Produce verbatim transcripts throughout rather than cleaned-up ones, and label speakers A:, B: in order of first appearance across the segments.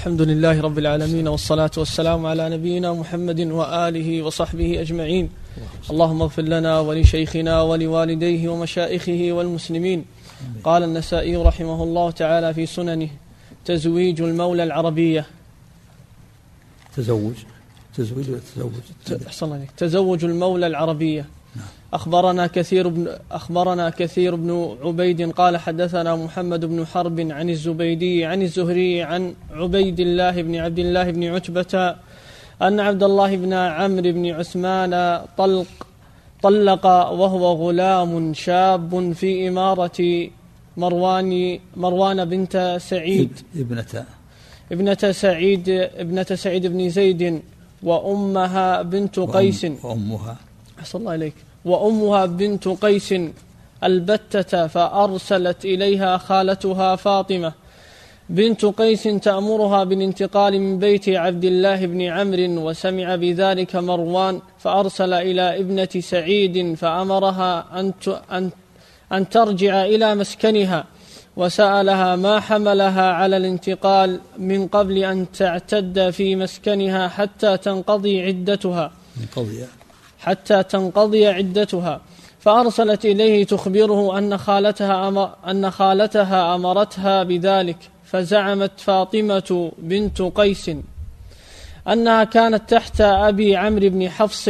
A: الحمد لله رب العالمين، والصلاة والسلام على نبينا محمد وآله وصحبه أجمعين. اللهم اغفر لنا ولشيخنا ولوالديه ومشائخه والمسلمين. قال النسائي رحمه الله تعالى في سننه: تزويج المولى العربية.
B: تزوج تزوج تزوج
A: تزوج المولى العربية. أخبرنا كثير بن أخبرنا كثير بن عبيد قال حدثنا محمد بن حرب عن الزبيدي عن الزهري عن عبيد الله بن عبد الله بن عتبة أن عبد الله بن عمرو بن عثمان طلق طلق وهو غلام شاب في إمارة مروان مروان بنت سعيد
B: ابنة
A: ابنة سعيد ابنة سعيد بن زيد وأمها بنت قيس
B: وأمها
A: أحسن الله إليك وأمها بنت قيس البتة، فأرسلت إليها خالتها فاطمة بنت قيس تأمرها بالانتقال من بيت عبد الله بن عمرو، وسمع بذلك مروان فأرسل إلى ابنة سعيد فأمرها أن أن ترجع إلى مسكنها، وسألها ما حملها على الانتقال من قبل أن تعتد في مسكنها حتى تنقضي عدتها حتى تنقضي عدتها فأرسلت إليه تخبره أن خالتها أمر أن خالتها أمرتها بذلك، فزعمت فاطمة بنت قيس أنها كانت تحت أبي عمرو بن حفص،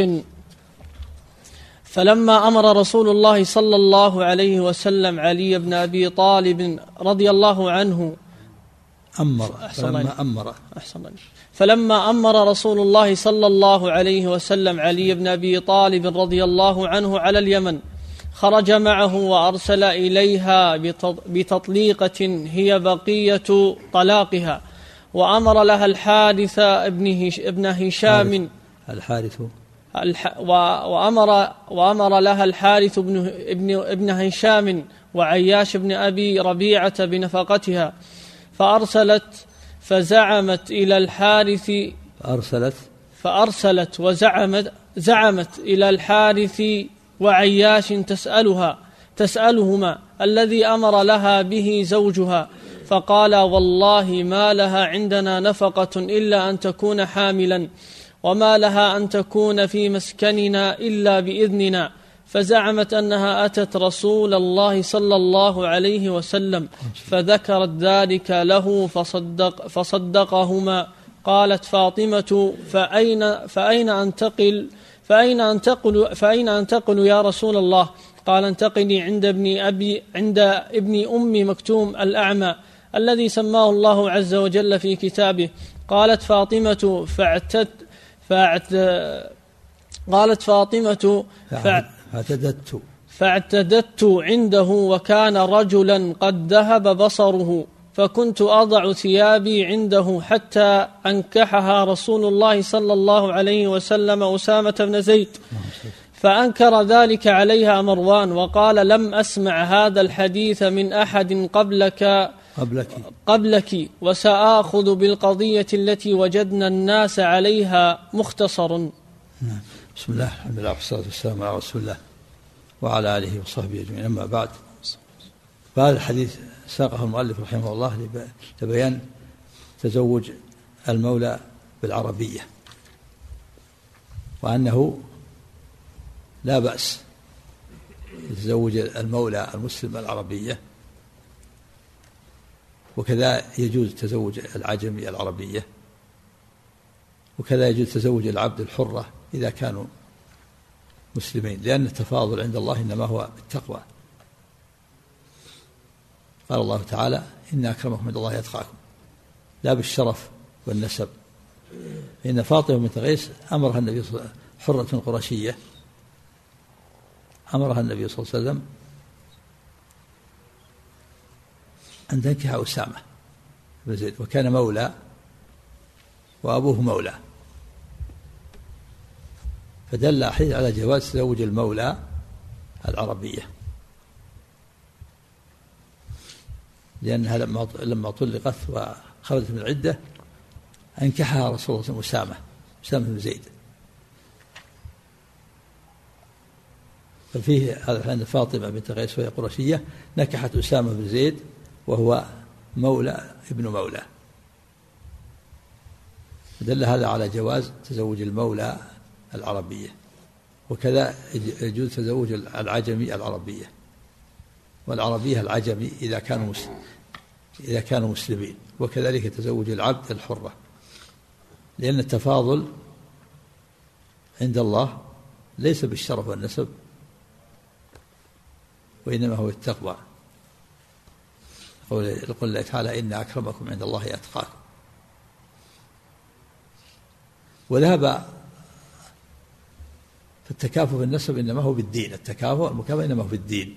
A: فلما أمر رسول الله صلى الله عليه وسلم علي بن أبي طالب رضي الله عنه
B: أمر فلما أمر
A: فلما أمر رسول الله صلى الله عليه وسلم علي بن أبي طالب رضي الله عنه على اليمن، خرج معه وأرسل إليها بتطليقة هي بقية طلاقها، وأمر لها الحارث ابن هشام
B: الحارث
A: وأمر وأمر لها الحارث ابن ابن ابن هشام وعياش بن أبي ربيعة بنفقتها، فأرسلت فزعمت إلى الحارث
B: فأرسلت
A: فأرسلت وزعمت زعمت إلى الحارث وعياش تسألها تسألهما الذي أمر لها به زوجها، فقال: والله ما لها عندنا نفقة إلا أن تكون حاملا، وما لها أن تكون في مسكننا إلا بإذننا. فزعمت أنها أتت رسول الله صلى الله عليه وسلم فذكرت ذلك له فصدق فصدقهما. قالت فاطمة: فأين فأين أنتقل فأين أنتقل فأين أنتقل يا رسول الله؟ قال: انتقلي عند ابن أبي عند ابن أم مكتوم الأعمى الذي سماه الله عز وجل في كتابه. قالت فاطمة: فاعتد فاعت قالت فاطمة
B: فاعتددت
A: فاعتددت عنده، وكان رجلا قد ذهب بصره، فكنت أضع ثيابي عنده حتى أنكحها رسول الله صلى الله عليه وسلم أسامة بن زيد، فأنكر ذلك عليها مروان وقال: لم أسمع هذا الحديث من أحد قبلك
B: قبلك,
A: قبلك وسآخذ بالقضية التي وجدنا الناس عليها مختصر.
B: بسم الله الحمد لله والصلاة والسلام على رسول الله وعلى آله وصحبه أجمعين. أما بعد، فهذا الحديث ساقه المؤلف رحمه الله لبيان تزوج المولى بالعربية، وأنه لا بأس يتزوج المولى المسلم العربية، وكذا يجوز تزوج العجمي العربية، وكذا يجوز تزوج العبد الحرة إذا كانوا مسلمين، لأن التفاضل عند الله إنما هو بالتقوى. قال الله تعالى: إن أكرمكم عند الله أتقاكم، لا بالشرف والنسب. إن فاطمة بنت قيس أمرها النبي صلى الله عليه وسلم، حرة قرشية، أمرها النبي صلى الله عليه وسلم أن تنكح أسامة بن زيد، وكان مولى وأبوه مولى، فدل أحيث على جواز تزوج المولى العربية، لأنها لما لما طلقت وخرجت من العدة أنكحها رسول الله أسامة أسامة بن زيد. ففيه هذا أن فاطمة بنت قيس وهي قرشية نكحت أسامة بن زيد وهو مولى ابن مولى، دل هذا على جواز تزوج المولى العربية، وكذا يجوز تزوج العجمي العربية، والعربية العجمي إذا كانوا مسلمين إذا كانوا مسلمين، وكذلك تزوج العبد الحرة، لأن التفاضل عند الله ليس بالشرف والنسب، وإنما هو التقوى. يقول الله تعالى: إن أكرمكم عند الله أتقاكم. وذهب فالتكافؤ في النسب إنما هو بالدين، التكافؤ المكافأة إنما هو بالدين.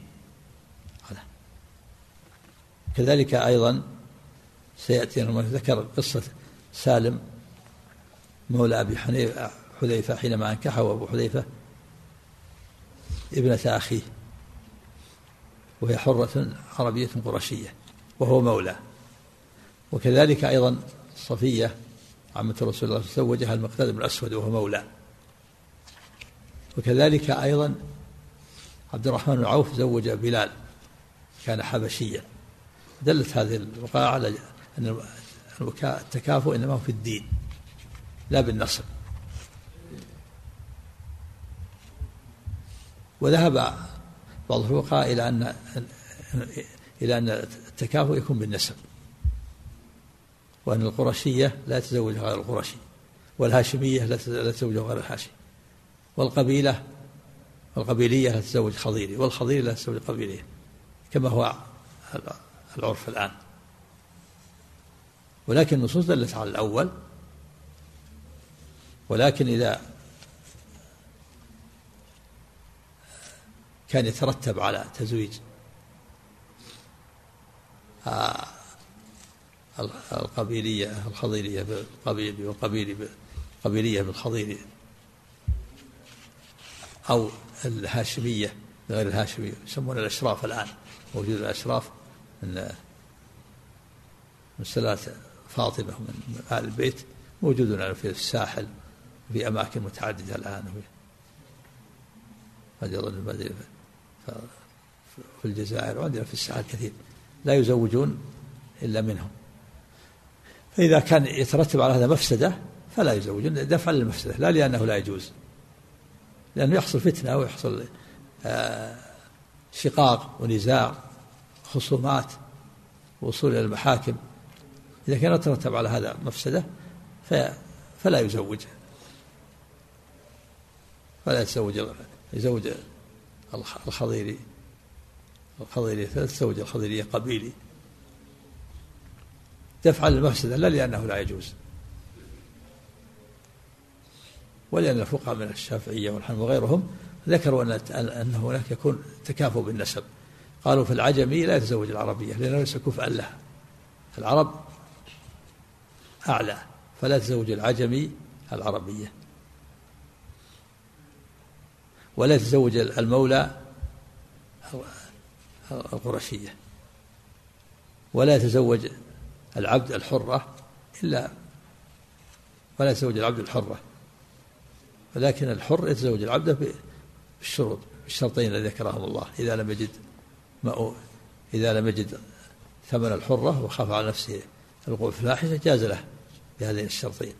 B: كذلك أيضا سيأتي لما ذكر قصة سالم مولى أبي حذيفة حينما أنكحه أبو حذيفة ابنة أخيه، وهي حرة عربية قرشية وهو مولى. وكذلك أيضا صفية عمة رسول الله تزوجها المقداد بن الأسود وهو مولى. وكذلك أيضا عبد الرحمن بن عوف زوج بلال كان حبشيا. دلت هذه الوقائع على أن التكافؤ إنما هو في الدين لا بالنصب. وذهب بعض الفقهاء إلى أن إلى أن التكافؤ يكون بالنسب، وأن القرشية لا تزوج غير القرشي، والهاشمية لا تزوج غير الهاشمي، والقبيلة والقبيلية لا تزوج خضيري، والخضيري لا تزوج قبيلية، كما هو العرف الآن. ولكن النصوص دلت على الأول. ولكن إذا كان يترتب على تزويج القبيلية الخضيرية بالقبيلي والقبيلية بالخضيري، أو الهاشمية غير الهاشمية، يسمون الأشراف الآن، موجود الأشراف من من سلالة فاطمة من آل البيت، موجودون في الساحل في أماكن متعددة الآن، قد يظن في الجزائر وعندنا في الساحل كثير لا يزوجون إلا منهم. فإذا كان يترتب على هذا مفسدة فلا يزوجون دفعا للمفسدة، لا لأنه لا يجوز، لأنه يحصل فتنة ويحصل شقاق ونزاع خصومات ووصول إلى المحاكم. إذا كان يترتب على هذا مفسدة فلا يزوج فلا يتزوج يزوج الخضيري الخضيري تزوج الخضيرية قبيلي دفعا للمفسدة، لا لأنه لا يجوز. ولأن الفقهاء من الشافعية والحنبلية وغيرهم ذكروا أن هناك يكون تكافؤ بالنسب. قالوا في العجمي لا يتزوج العربية لأنه ليس كفءا لها، العرب أعلى، فلا تزوج العجمي العربية. ولا تزوج المولى القرشية، ولا يتزوج العبد الحرة إلا ولا يتزوج العبد الحرة، ولكن الحر يتزوج العبد بالشروط بالشرطين الذي ذكرهم الله: إذا لم يجد ما إذا لم يجد ثمن الحرة وخاف على نفسه الوقوع في الفاحشة جاز له بهذين الشرطين،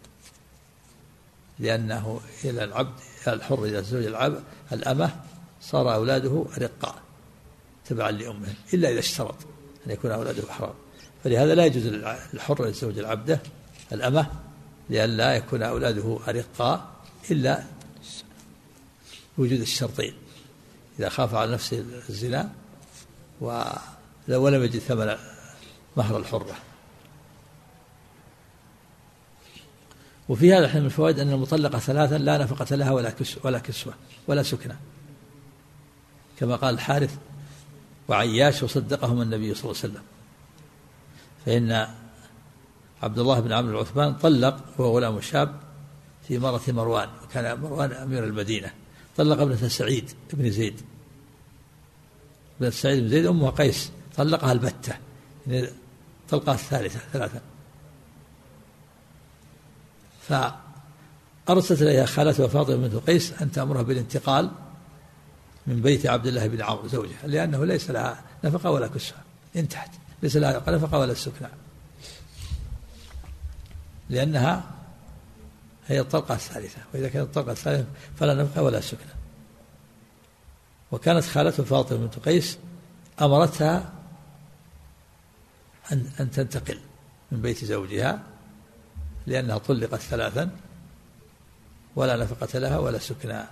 B: لأنه إلى العبد الحر إذا تزوج العبد الأمة صار أولاده رقاء تبعا لأمهم، إلا إذا اشترط أن يكون أولاده حرام. فلهذا لا يجوز الحر أن يتزوج العبدة الأمة، لأن لا يكون أولاده أرقاء إلا وجود الشرطين: إذا خاف على نفسه الزنا ولم يجد ثمن مهر الحرة. وفي هذا من الفوائد أن المطلقة ثلاثا لا نفقة لها ولا ولا كسوة ولا سكنة، كما قال الحارث وعياش وصدقهم النبي صلى الله عليه وسلم. فإن عبد الله بن عمرو العثمان طلق وهو غلام شاب في مرة مروان، وكان مروان أمير المدينة، طلق ابنة سعيد بن زيد ابنة سعيد بن زيد أمها قيس، طلقها البتة يعني طلقها الثالثة ثلاثة. فأرسلت إليها خالتها فاطمة بنت قيس أن تأمرها بالانتقال من بيت عبد الله بن عمرو زوجها، لأنه ليس لها نفقة ولا كسوة، انتهت، ليس لها نفقة ولا سكنى، لأنها هي الطلقة الثالثة، وإذا كانت الطلقة الثالثة فلا نفقة ولا سكنة. وكانت خالته فاطمة بنت قيس أمرتها أن أن تنتقل من بيت زوجها لأنها طلقت ثلاثا ولا نفقة لها ولا سكنى.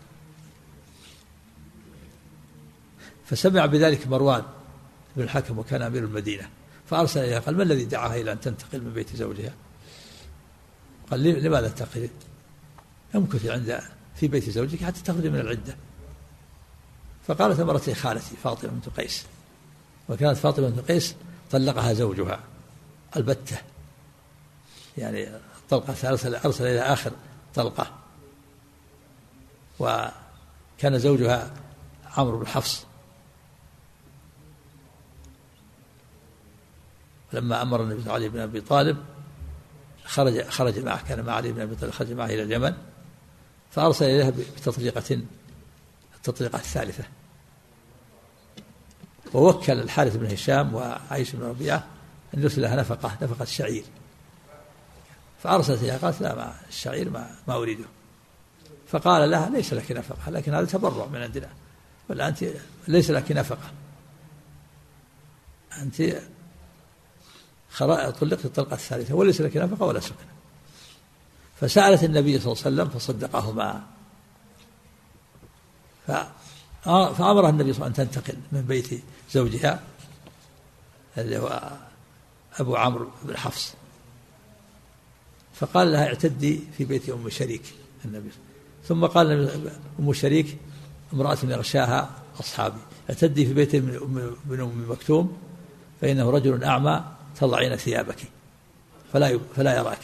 B: فسمع بذلك مروان بن الحكم وكان أمير المدينة، فأرسل إليها قال: ما الذي دعاها إلى أن تنتقل من بيت زوجها؟ قال: لماذا تنتقل؟ امكثي عند في بيت زوجك حتى تخرج من العدة. فقالت: أمرتني خالتي فاطمة بنت قيس، وكانت فاطمة بنت قيس طلقها زوجها البتة، يعني الطلقة أرسل, أرسل إلى آخر طلقة، وكان زوجها عمرو بن حفص. لما أمر النبي علي بن أبي طالب خرج خرج معه، كان مع علي بن أبي طالب، خرج معه إلى اليمن، فأرسل إليها بتطليقة التطليقة الثالثة، ووكل الحارث بن هشام وعيش بن ربيعة أن يرسل لها نفقة نفقة الشعير، فأرسلت إليها قالت: لا، ما الشعير ما, ما أريده. فقال لها: ليس لك نفقة، لكن هذا تبرع من عندنا، ولا أنت ليس لك نفقة، أنت طلقت الطلقة الثالثة وليس لك نفقة ولا سكنة. فسألت النبي صلى الله عليه وسلم فصدقهما، فأمرها النبي صلى الله عليه وسلم أن تنتقل من بيت زوجها اللي هو أبو عمرو بن حفص، فقال لها: اعتدي في بيت أم شريك النبي. ثم قال أم شريك امرأة يغشاها أصحابي: اعتدي في بيت من أم مكتوم فإنه رجل أعمى تضعين ثيابك فلا فلا يراك.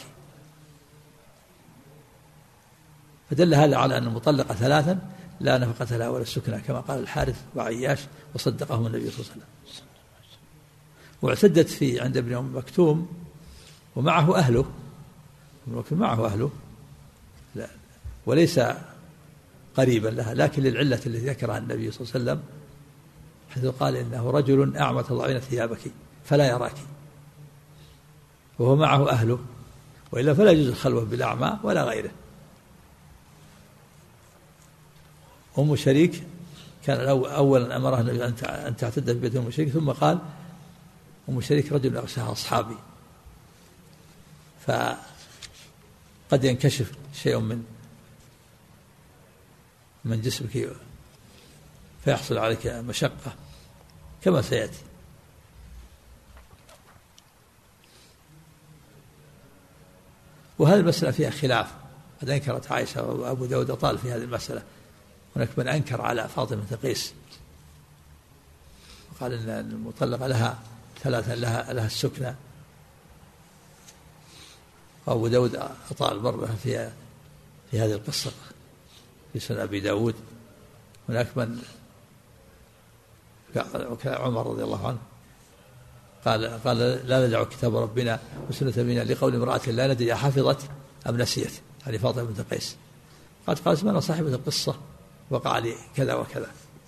B: فدل هذا على أن المطلقة ثلاثا لا نفقة لها ولا سكنى، كما قال الحارث وعياش وصدقهم النبي صلى الله عليه وسلم. واعتدت في عند ابن أم مكتوم ومعه أهله، معه أهله لا وليس قريبا لها، لكن للعلة التي ذكرها النبي صلى الله عليه وسلم، حيث قال: إنه رجل أعمى تضعين ثيابك فلا يراك، وهو معه أهله، وإلا فلا يجوز الخلوة بالأعمى ولا غيره. أم شريك كان أولا أمرها أن تعتد في بيت أم شريك، ثم قال: أم شريك رجل أغشاها أصحابي، فقد ينكشف شيء من من جسمك فيحصل عليك مشقة كما سيأتي. وهذه المسألة فيها خلاف، قد أنكرت عائشة وأبو داود طال في هذه المسألة، هناك من أنكر على فاطمة قيس وقال إن المطلقة لها ثلاثة لها, لها السكنة، وأبو داود أطال مرة في في هذه القصة في سنن أبي داود. هناك من عمر رضي الله عنه قال قال لا ندع كتاب ربنا وسنة نبينا لقول امرأة لا ندري حفظت أم نسيت، هذه فاطمة بنت قيس. قالت قالت أنا صاحبة القصة وقع لي كذا وكذا.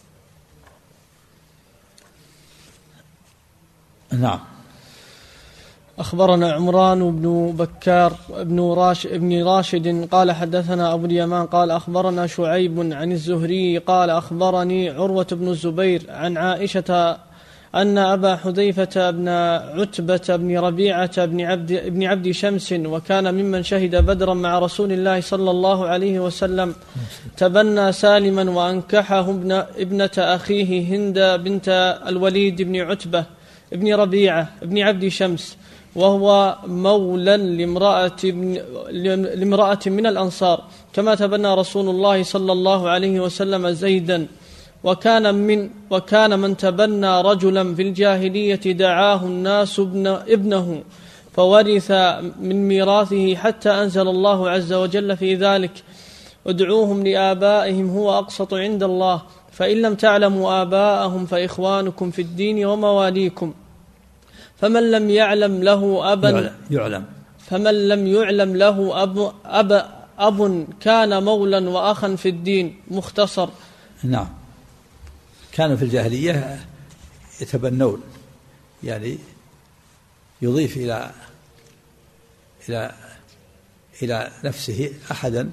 B: نعم.
A: أخبرنا عمران بن بكار بن راش ابن راشد قال حدثنا أبو اليمان قال أخبرنا شعيب عن الزهري قال أخبرني عروة بن الزبير عن عائشة أن أبا حذيفة بن عتبة بن ربيعة بن عبد, بن عبد شمس وكان ممن شهد بدرا مع رسول الله صلى الله عليه وسلم تبنى سالما وأنكحه ابن ابنة أخيه هند بنت الوليد بن عتبة بن ربيعة بن عبد شمس، وهو مولى لامرأة, لامرأة من الأنصار، كما تبنى رسول الله صلى الله عليه وسلم زيدا. وكان من وكان من تبنى رجلا في الجاهلية دعاه الناس ابن ابنه فورث من ميراثه حتى أنزل الله عز وجل في ذلك: ادعوهم لآبائهم هو أقسط عند الله، فإن لم تعلموا آباءهم فإخوانكم في الدين ومواليكم. فمن لم يعلم له أبا
B: يعلم
A: فمن لم يعلم له أب, أب, أب كان مولا وأخا في الدين. مختصر.
B: نعم. كانوا في الجاهلية يتبنون، يعني يضيف إلى إلى إلى نفسه أحدا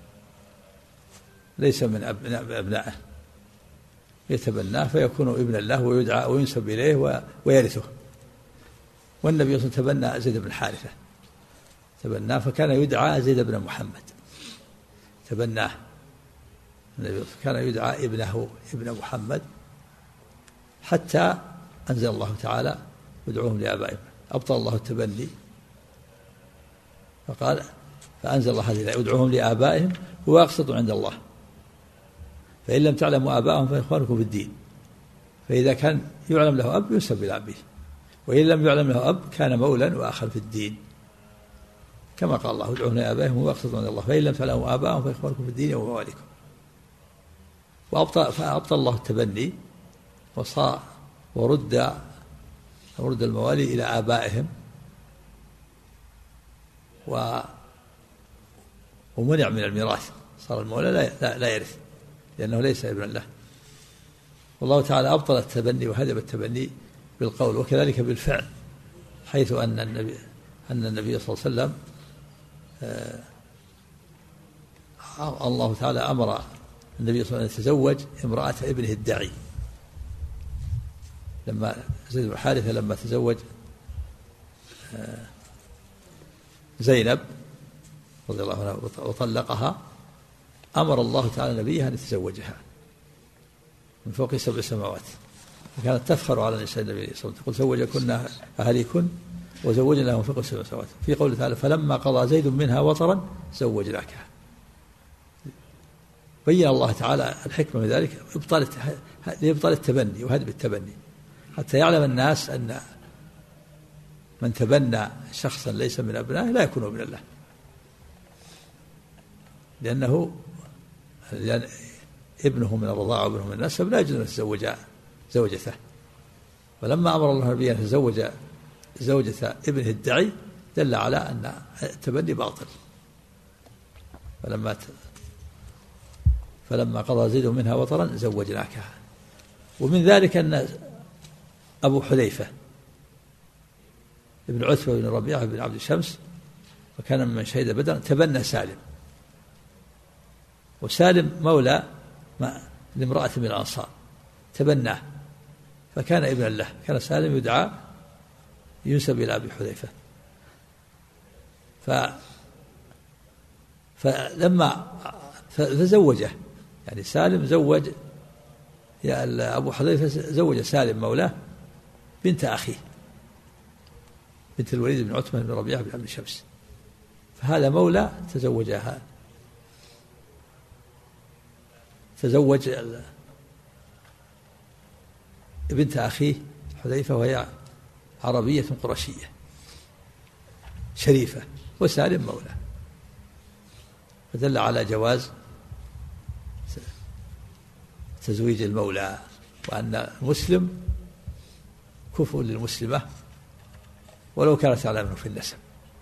B: ليس من أبنائه يتبناه فيكون ابنا له ويدعى وينسب إليه ويرثه. والنبي صلى الله عليه وسلم تبنى زيد بن حارثة تبناه فكان يدعى زيد بن محمد تبناه النبي كان يدعى ابنه ابن محمد حتى أنزل الله تعالى ادعوهم لآبائهم أبطل الله التبني فقال فأنزل الله هذه الآية ادعوهم لآبائهم هو أقسط عند الله فإن لم تعلموا آباءهم فإخوانكم في الدين. فإذا كان يعلم له أب ينسب إلى أبيه وإن لم يعلم له أب كان مولا وآخر في الدين كما قال الله ادعوهم لآبائهم هو أقسط عند الله فإن لم تعلموا آباءهم فإخوانكم في الدين ومواليكم. وأبطل فأبطل الله التبني وصار ورد ورد الموالي إلى آبائهم و ومنع من الميراث صار المولى لا, لا, لا يرث لأنه ليس ابنا له. والله تعالى أبطل التبني وهدم التبني بالقول وكذلك بالفعل حيث أن النبي أن النبي صلى الله عليه وسلم آه الله تعالى أمر النبي صلى الله عليه وسلم يتزوج امرأة ابنه الدعي لما زيد بن حارثة لما تزوج آه زينب رضي الله عنها وطلقها أمر الله تعالى نبيها أن يتزوجها من فوق سبع سماوات وكانت تفخر على نساء النبي صلى الله عليه وسلم تقول زوجكن أهليكن وزوجنا من فوق سبع سماوات. في قوله تعالى فلما قضى زيد منها وطرا زوجناكها. بين الله تعالى الحكمة من ذلك إبطال لإبطال التبني وهدم التبني حتى يعلم الناس أن من تبنى شخصا ليس من أبنائه لا يكون من الله لأنه لأن ابنه من الرضاعة وابنه من النسب لا يجوز أن يتزوج زوجته. ولما أمر الله النبي أن يتزوج زوجة ابنه الدعي دل على أن التبني باطل. فلما ت... فلما قضى زيد منها وطرا زوجناكها. ومن ذلك أن أبو حذيفة ابن عتبة بن ربيعة بن عبد الشمس وكان من شهد بدر تبنى سالم وسالم مولى لامرأة من الأنصار تبناه فكان ابنا له كان سالم يدعى ينسب إلى أبي حذيفة. ف فلما فزوجه يعني سالم زوج يا أبو حذيفة زوج سالم مولاه بنت أخيه بنت الوليد بن عتبة بن ربيعة بن عبد الشمس فهذا مولى تزوجها تزوج بنت أخيه حذيفة وهي عربية قرشية شريفة وسالم مولى فدل على جواز تزويج المولى وأن المسلم كفء للمسلمة ولو كانت على منه في النسب.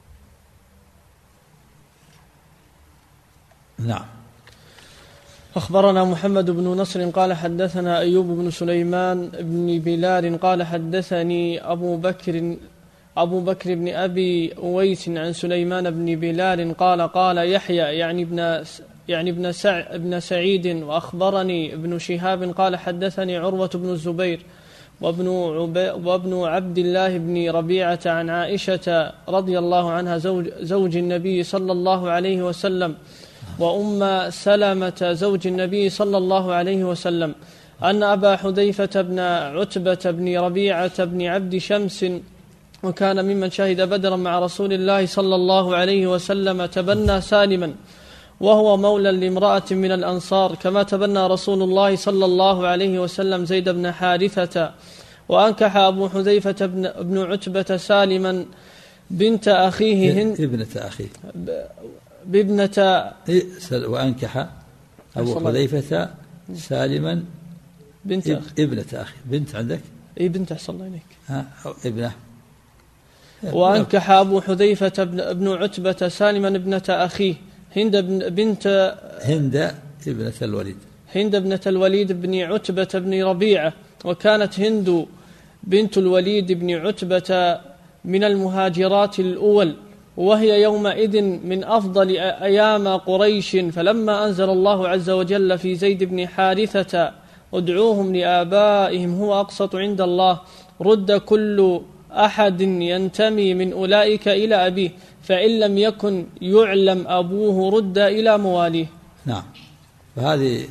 B: نعم.
A: أخبرنا محمد بن نصر قال حدثنا أيوب بن سليمان بن بلال قال حدثني أبو بكر أبو بكر بن أبي أويس عن سليمان بن بلال قال قال يحيى يعني ابن يعني ابن سع ابن سعيد وأخبرني ابن شهاب قال حدثني عروة بن الزبير وابن وابن عبد الله بن ربيعة عن عائشة رضي الله عنها زوج زوج النبي صلى الله عليه وسلم وأم سلمة زوج النبي صلى الله عليه وسلم أن أبا حذيفة بن عتبة بن ربيعة بن عبد شمس وكان ممن شهد بدرا مع رسول الله صلى الله عليه وسلم تبنى سالما وهو مولى لامرأة من الأنصار كما تبنى رسول الله صلى الله عليه وسلم زيد بن حارثة. وأنكح أبو حذيفة بن عتبة سالما بنت أخيه هند
B: ابنة أخيه
A: بابنة
B: وأنكح أبو حذيفة سالما
A: بنت
B: إب ابنة أخي بنت عندك
A: أي بنت أحسن الله إليك
B: ها ابنة.
A: وأنكح أبو حذيفة بن عتبة سالما ابنة أخيه هند بنت
B: هند ابنة الوليد
A: هند ابنة الوليد بن عتبة بن ربيعة. وكانت هند بنت الوليد بن عتبة من المهاجرات الأول وهي يومئذ من أفضل أيام قريش. فلما أنزل الله عز وجل في زيد بن حارثة ادعوهم لآبائهم هو أقسط عند الله، رد كل أحد ينتمي من أولئك إلى أبيه، فإن لم يكن يعلم أبوه رد إلى مواليه.
B: نعم. فهذه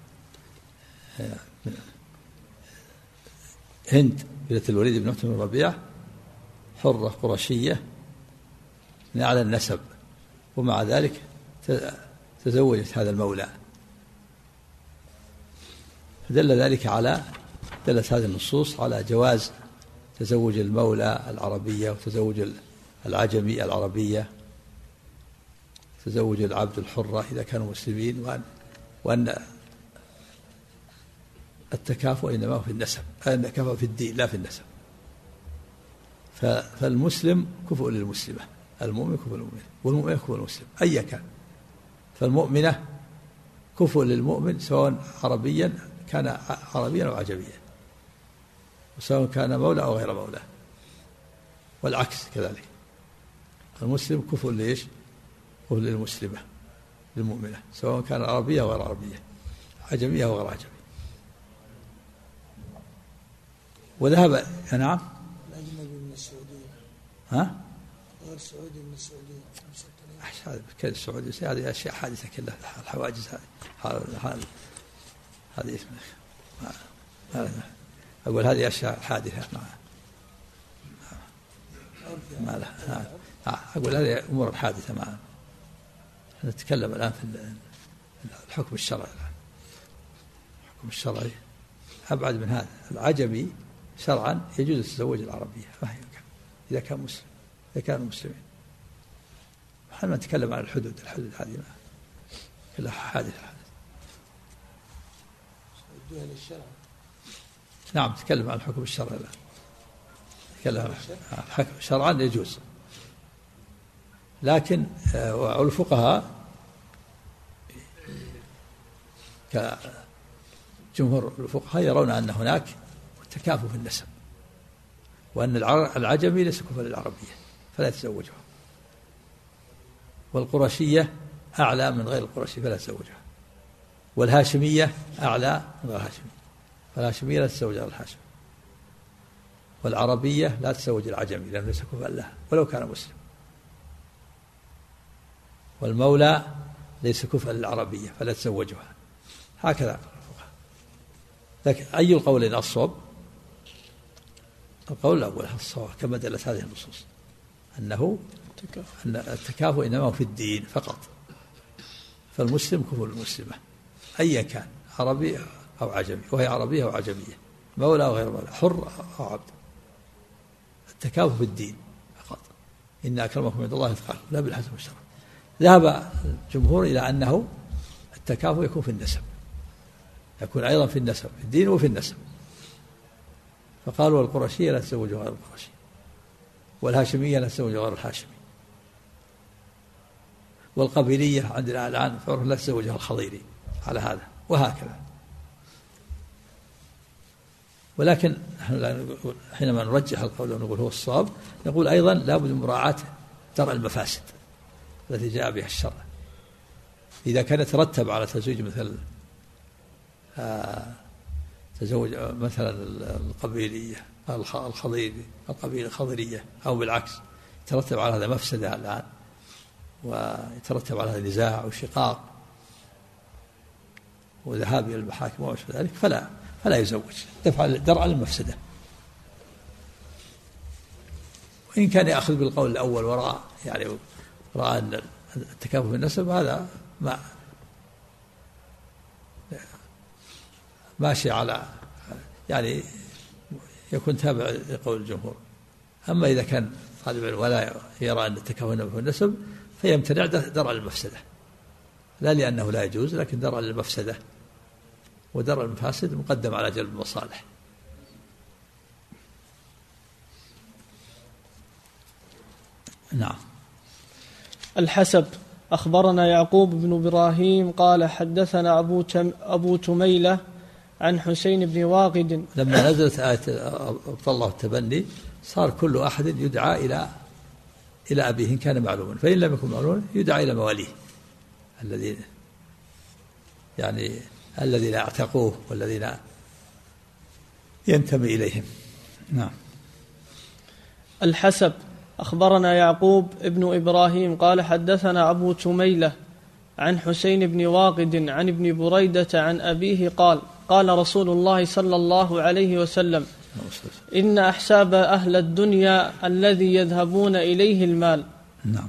B: هند بنت الوليد بن عتبة بن ربيعة حرة قرشية من أعلى النسب، ومع ذلك تزوجت هذا المولى، فدل ذلك على دلت هذه النصوص على جواز تزوج المولى العربية وتزوج العجمي العربية، تزوج العبد الحرة إذا كانوا مسلمين، وأن, وأن التكافؤ إنما في النسب، التكافؤ في الدين لا في النسب. فالمسلم كفؤ للمسلمة، المؤمن كفؤ للمؤمن، والمؤمن كفؤ للمسلم أي كان. فالمؤمنة كفؤ للمؤمن سواء عربيا كان عربيا أو عجميا، وسواء كان مولى أو غير مولى، والعكس كذلك. المسلم كفؤ ليش؟ كفؤ للمسلمة للمؤمنة سواء كان عربية أو غير عربية، عجمية أو غير عجمية. وذهب نعم
C: الأجنبي من السعودية،
B: ها؟
C: غير سعودي من السعودية.
B: هذا كل السعودية هذه أشياء حادثة كلها، الحواجز هذه هذه اسمها، أقول هذه أشياء حادثة ما ما لها. أقول هذه أمور حادثة ما نتكلم الآن في الحكم الشرعي. الآن الحكم الشرعي أبعد من هذا. العجمي شرعا يجوز التزوج العربية إذا كان مسلم، إذا كانوا مسلمين. حنا نتكلم عن الحدود، الحدود هذه كلها حادثة. نعم نتكلم عن الحكم الشرعي الآن. نتكلم عن الحكم شرعا يجوز، لكن الفقهاء كجمهور الفقهاء يرون أن هناك تكافؤ في النسب، وأن العجمي ليس كفءا للعربية فلا يتزوجها، والقرشية أعلى من غير القرشي فلا تزوجها، والهاشمية أعلى من غير الهاشمي فالهاشمية لا تتزوج غير الهاشمي، والعربية لا تتزوج العجمي لأنه ليس كفءا لها ولو كان مسلم، والمولى ليس كفءا للعربية فلا تزوجها. هكذا. لكن أي القولين الصواب؟ القول الأول الصواب كما دلت هذه النصوص أنه أن التكافؤ إنما في الدين فقط، فالمسلم كفء للمسلمة أيا كان عربي أو عجمي، وهي عربية أو عجمية، مولى أو غير مولى، حر أو عبد. التكافؤ في الدين فقط، إن أكرمكم عند الله أتقاكم لا بالحسب والشرف. ذهب الجمهور إلى أنه التكافؤ يكون في النسب، يكون أيضا في النسب، في الدين وفي النسب. فقالوا القرشية لا تزوج غير القرشي، والهاشمية لا تزوج غير الهاشمي، والقبيلية عندنا الآن لا تزوجها الخضيري على هذا، وهكذا. ولكن حينما نرجح القول ونقول هو الصواب، نقول أيضا لابد من مراعاة درء المفاسد التي جاء بها الشرع. إذا كان يترتب على تزويج مثل آه تزوج مثلا القبيلية الخضيري القبيلة الخضرية أو بالعكس يترتب على هذا مفسدة الآن، ويترتب على هذا نزاع وشقاق وذهاب إلى المحاكم وما شابه ذلك، فلا فلا يزوج دفع درءا للمفسدة. وإن كان يأخذ بالقول الأول ورأى يعني رأى أن التكافؤ في النسب هذا ما ماشي على يعني يكون تابع لقول الجمهور. أما إذا كان طالب العلم ولا يرى أن التكافؤ في النسب فيمتنع درءا للمفسدة، لا لأنه لا يجوز لكن درءا للمفسدة، ودرء المفاسد مقدم على جلب المصالح. نعم.
A: الحسب. أخبرنا يعقوب بن إبراهيم قال حدثنا أبو, تم أبو تميلة عن حسين بن واقد.
B: لما نزلت آية أبطل الله التبني صار كل أحد يدعى إلى إلى أبيه إن كان معلوما، فإن لم يكن معلوما يدعى إلى مواليه الذين يعني الذين اعتقوه والذين ينتمي إليهم. نعم.
A: الحسب. أخبرنا يعقوب ابن إبراهيم قال حدثنا أبو تميلة عن حسين بن واقد عن ابن بريدة عن أبيه قال قال رسول الله صلى الله عليه وسلم إن أحساب أهل الدنيا الذي يذهبون إليه المال.
B: نعم.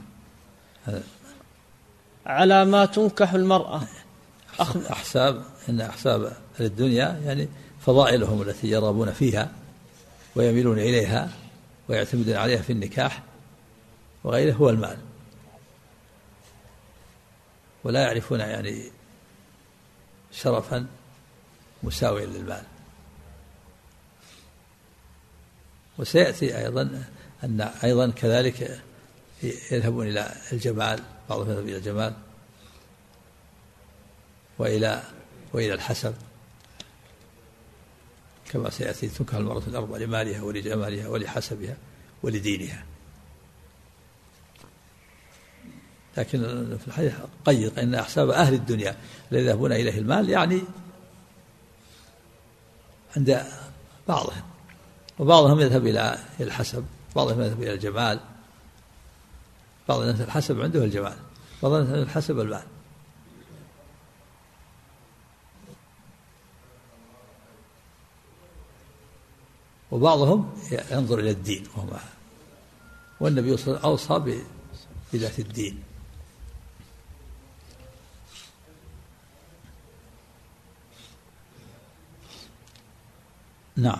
A: على ما تنكح المرأة.
B: أحساب إن أحساب أهل الدنيا يعني فضائلهم التي يرغبون فيها ويميلون إليها ويعتمدون عليها في النكاح وغيره هو المال، ولا يعرفون يعني شرفا مساويا للمال. وسيأتي أيضا أن أيضا كذلك يذهبون إلى الجمال، بعضهم يذهب إلى الجمال وإلى وإلى الحسب كما سيأتي. تنكح المرأة الأربع لمالها ولجمالها ولحسبها ولدينها. لكن في الحديث قيد أن أحساب أهل الدنيا الذين يذهبون إليه المال يعني عند بعضهم، وبعضهم يذهب إلى الحسب، بعضهم يذهب إلى الجمال، بعض الناس الحسب عنده الجمال، بعض الناس الحسب المال. وبعضهم ينظر إلى الدين وهو معه، والنبي صلى الله عليه وسلم أوصى بذات الدين. نعم.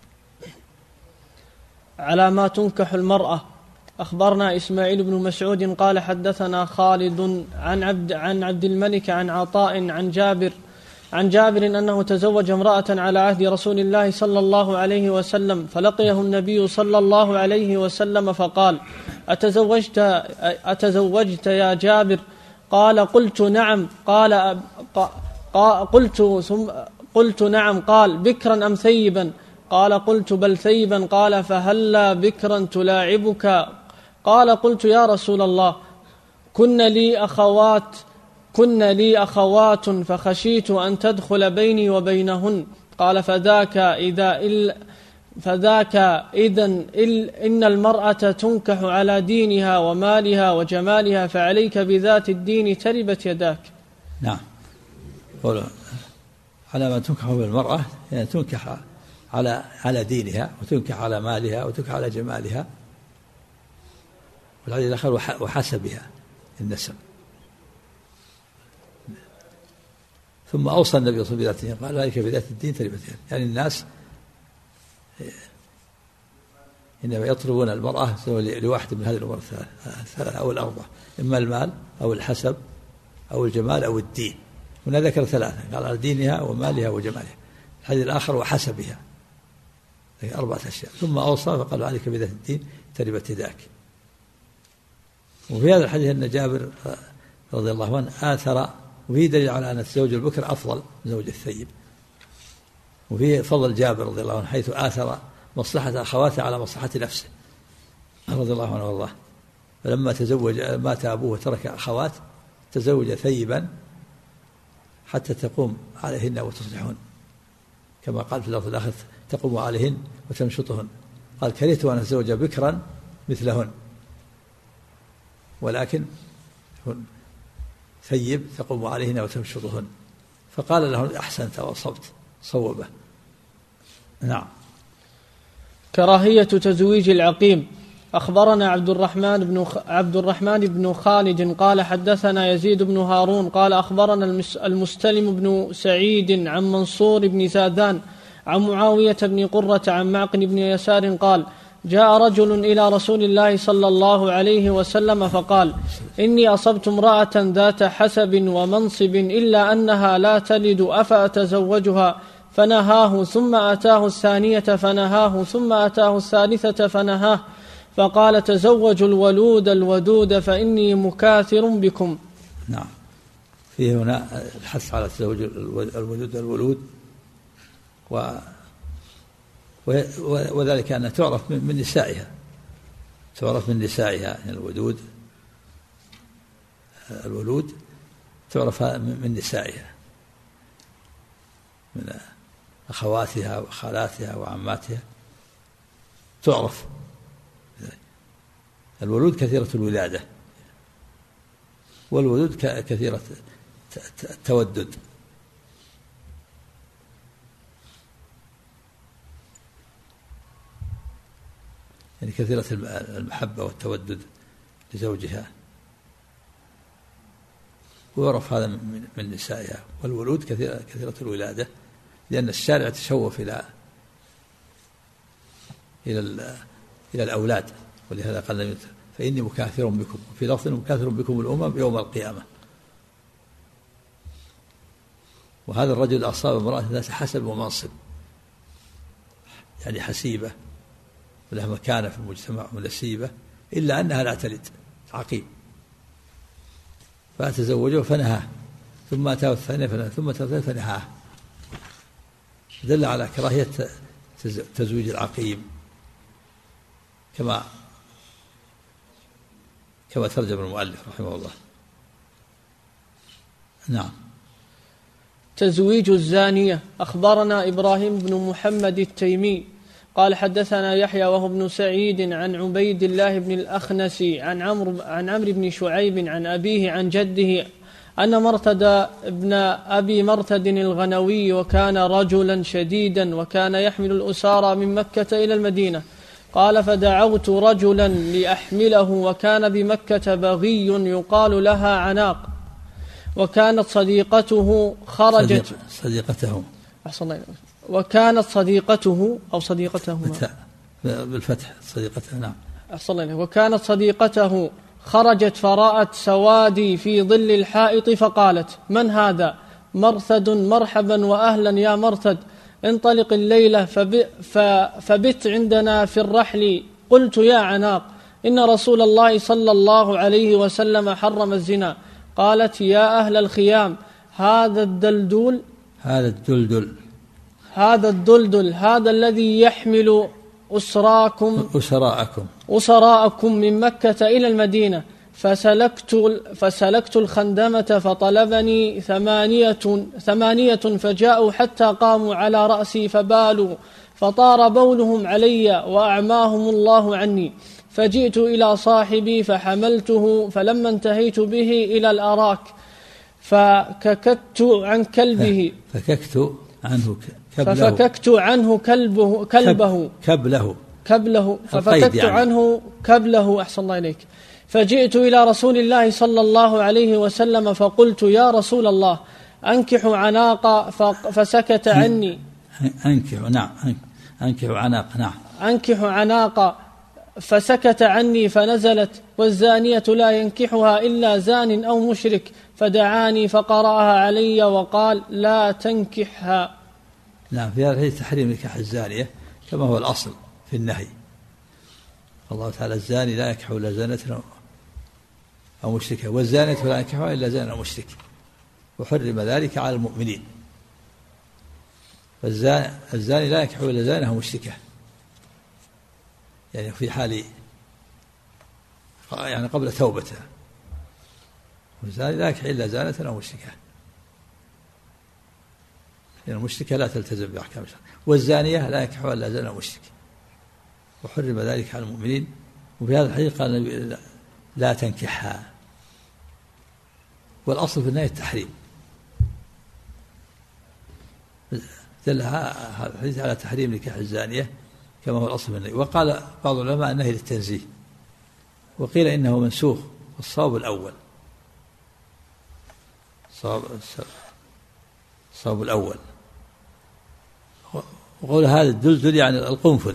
A: على ما تنكح المرأة. أخبرنا إسماعيل بن مسعود قال حدثنا خالد عن عبد عن عبد الملك عن عطاء عن جابر عن جابر أنه تزوج امرأة على عهد رسول الله صلى الله عليه وسلم، فلقيه النبي صلى الله عليه وسلم فقال أتزوجت, أتزوجت يا جابر؟ قال قلت نعم. قال قلت ثم قلت نعم. قال بكرا أم ثيبا؟ قال قلت بل ثيبا. قال فهلا بكرا تلاعبك؟ قال قلت يا رسول الله كن لي أخوات كن لي أخوات فخشيت أن تدخل بيني وبينهن. قال فذاك إذا إل فذاك إذن إل إن المرأة تنكح على دينها ومالها وجمالها، فعليك بذات الدين تربت يداك.
B: نعم. قوله على ما تنكح بالمرأة يعني تنكح على على دينها، وتنكح على مالها، وتنكح على جمالها، والحديث الآخر وحسبها النسب. ثم أوصى النبي صلى الله عليه وسلم قال ذلك بذات الدين تربت يداك. يعني الناس إنما يطلبون المرأة لواحد من هذه الأمور الثلاثة أو الأربعة، إما المال أو الحسب أو الجمال أو الدين. هنا ذكر ثلاثة، قال على دينها ومالها وجمالها. الحديث الآخر وحسبها، أربعة أشياء. ثم أوصى فقال عليك بذات الدين تربت يداك. وفي هذا الحديث أن جابر رضي الله عنه آثر، وفيه دليل على أن الزوج البكر أفضل من زوج الثيب. وفيه فضل جابر رضي الله عنه حيث آثر مصلحة أخواته على مصلحة نفسه رضي الله عنه والله. فلما تزوج مات أبوه وترك أخوات تزوج ثيبا حتى تقوم عليهن وتصلحهن، كما قال في اللفظ الآخر تقوم عليهن وتمشطهن. قال كرهت أن أتزوج بكرا مثلهن، ولكن ثيب تقوم عليهن وتمشطهن. فقال له أحسنت وأصبت، صوبه. نعم.
A: كراهية تزويج العقيم. أخبرنا عبد الرحمن بن خ... عبد الرحمن بن خالد قال حدثنا يزيد بن هارون قال أخبرنا المس... المستلم بن سعيد عن منصور بن زادان عن معاوية بن قرة عن معقل بن يسار قال جاء رجل إلى رسول الله صلى الله عليه وسلم فقال إني أصبت امرأة ذات حسب ومنصب إلا أنها لا تلد أفأتزوجها؟ فنهاه، ثم أتاه الثانية فنهاه، ثم أتاه الثالثة فنهاه، فقال تزوجوا الولود الودود فإني مكاثر بكم.
B: نعم. فيه هنا الحث على تزوج الودود الولود، و وذلك أنها تعرف من نسائها، تعرف من نسائها، يعني الودود الولود تعرف من نسائها، من أخواتها وخالاتها وعماتها تعرف. الولود كثيرة الولادة، والولود كثيرة التودد. يعني كثيرة المحبة والتودد لزوجها، ويعرف هذا من نسائها. والولود كثيرة, كثيرة الولادة، لأن الشارع تشوف إلى إلى إلى الأولاد، ولهذا قال فإني مكاثر بكم، وفي لفظ مكاثر بكم الأمم يوم القيامة. وهذا الرجل أصاب امرأة ذات حسب ومنصب، يعني حسيبة ولها مكانة في المجتمع ونسيبة، إلا أنها لا تلد، عقيم، فتزوجه فنهاه، ثم أتاه الثانية فنهاه، ثم أتاه الثالثة فنهاه، دل على كراهية تزويج العقيم، كما كما ترجم المؤلف رحمه الله. نعم.
A: تزويج الزانية. أخبرنا إبراهيم بن محمد التيمي قال حدثنا يحيى وهو ابن سعيد عن عبيد الله بن الأخنس عن عمرو عن عمرو بن شعيب عن أبيه عن جده أن مرتد ابن أبي مرتد الغنوي وكان رجلا شديدا، وكان يحمل الأسارى من مكة إلى المدينة. قال فدعوت رجلا لأحمله، وكان بمكة بغي يقال لها عناق، وكانت صديقته خرجت
B: صديق صديقته
A: وكانت صديقته أو صديقتهما
B: بالفتح صديقته. نعم.
A: وكانت صديقته خرجت فرأت سوادي في ظل الحائط، فقالت من هذا؟ مرثد، مرحبا وأهلا يا مرثد، انطلق الليلة فبت عندنا في الرحل. قلت يا عناق إن رسول الله صلى الله عليه وسلم حرم الزنا. قالت يا أهل الخيام هذا الدلدول
B: هذا الدلدل
A: هذا الدلدل هذا الذي يحمل أسراكم
B: أسراءكم
A: أسراءكم من مكة إلى المدينة. فسلكت, فسلكت الخندمة فطلبني ثمانية, ثمانية فجاءوا حتى قاموا على رأسي فبالوا، فطار بولهم علي وأعماهم الله عني. فجئت إلى صاحبي فحملته، فلما انتهيت به إلى الأراك فككت عن كلبه
B: فككت عنه
A: كبله ففككت عنه كلبه كلبه
B: كبله
A: كبله ففككت يعني. عنه كبله. أحسن الله إليك. فجئت إلى رسول الله صلى الله عليه وسلم فقلت يا رسول الله أنكح عناق، فسكت عني.
B: أنكح نعم أنكح عناق نعم
A: أنكح عناق فسكت عني، فنزلت والزانية لا ينكحها إلا زان أو مشرك، فدعاني فقرأها علي وقال لا تنكحها.
B: نعم. في هذا تحريم نكاح الزانية كما هو الأصل في النهي. الله تعالى الزاني لا ينكح إلا زانية أو مشركة، والزانية لا ينكحها إلا زان أو مشرك، وحرم ذلك على المؤمنين. فالزاني لا ينكح إلا زانية أو مشركة، يعني في حال يعني قبل توبته، والزاني لا ينكح إلا زانية أو مشركة، يعني المشركة لا تلتزم بأحكام الشرع، والزانية لا ينكحها إلا زان أو مشرك، وحرم ذلك على المؤمنين. وفي هذا الحديث قال النبي لا تنكحها، والأصل في النهي التحريم. دل هذا الحديث على تحريم نكاح الزانية كما هو الأصل في النهي. وقال بعض العلماء النهي للتنزيه، وقيل إنه منسوخ، الصواب الأول صواب الصواب الأول. وقول هذا الدلدل يعني القنفذ،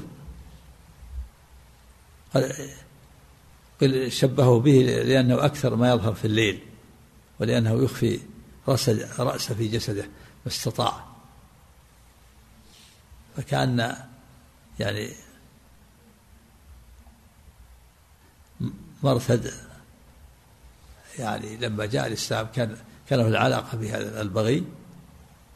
B: قل شبهه به لأنه أكثر ما يظهر في الليل، ولأنه يخفي رأسه في جسده ما استطاع، فكأن يعني مرثد يعني لما جاء الإسلام كان كان له العلاقة بهذا البغي،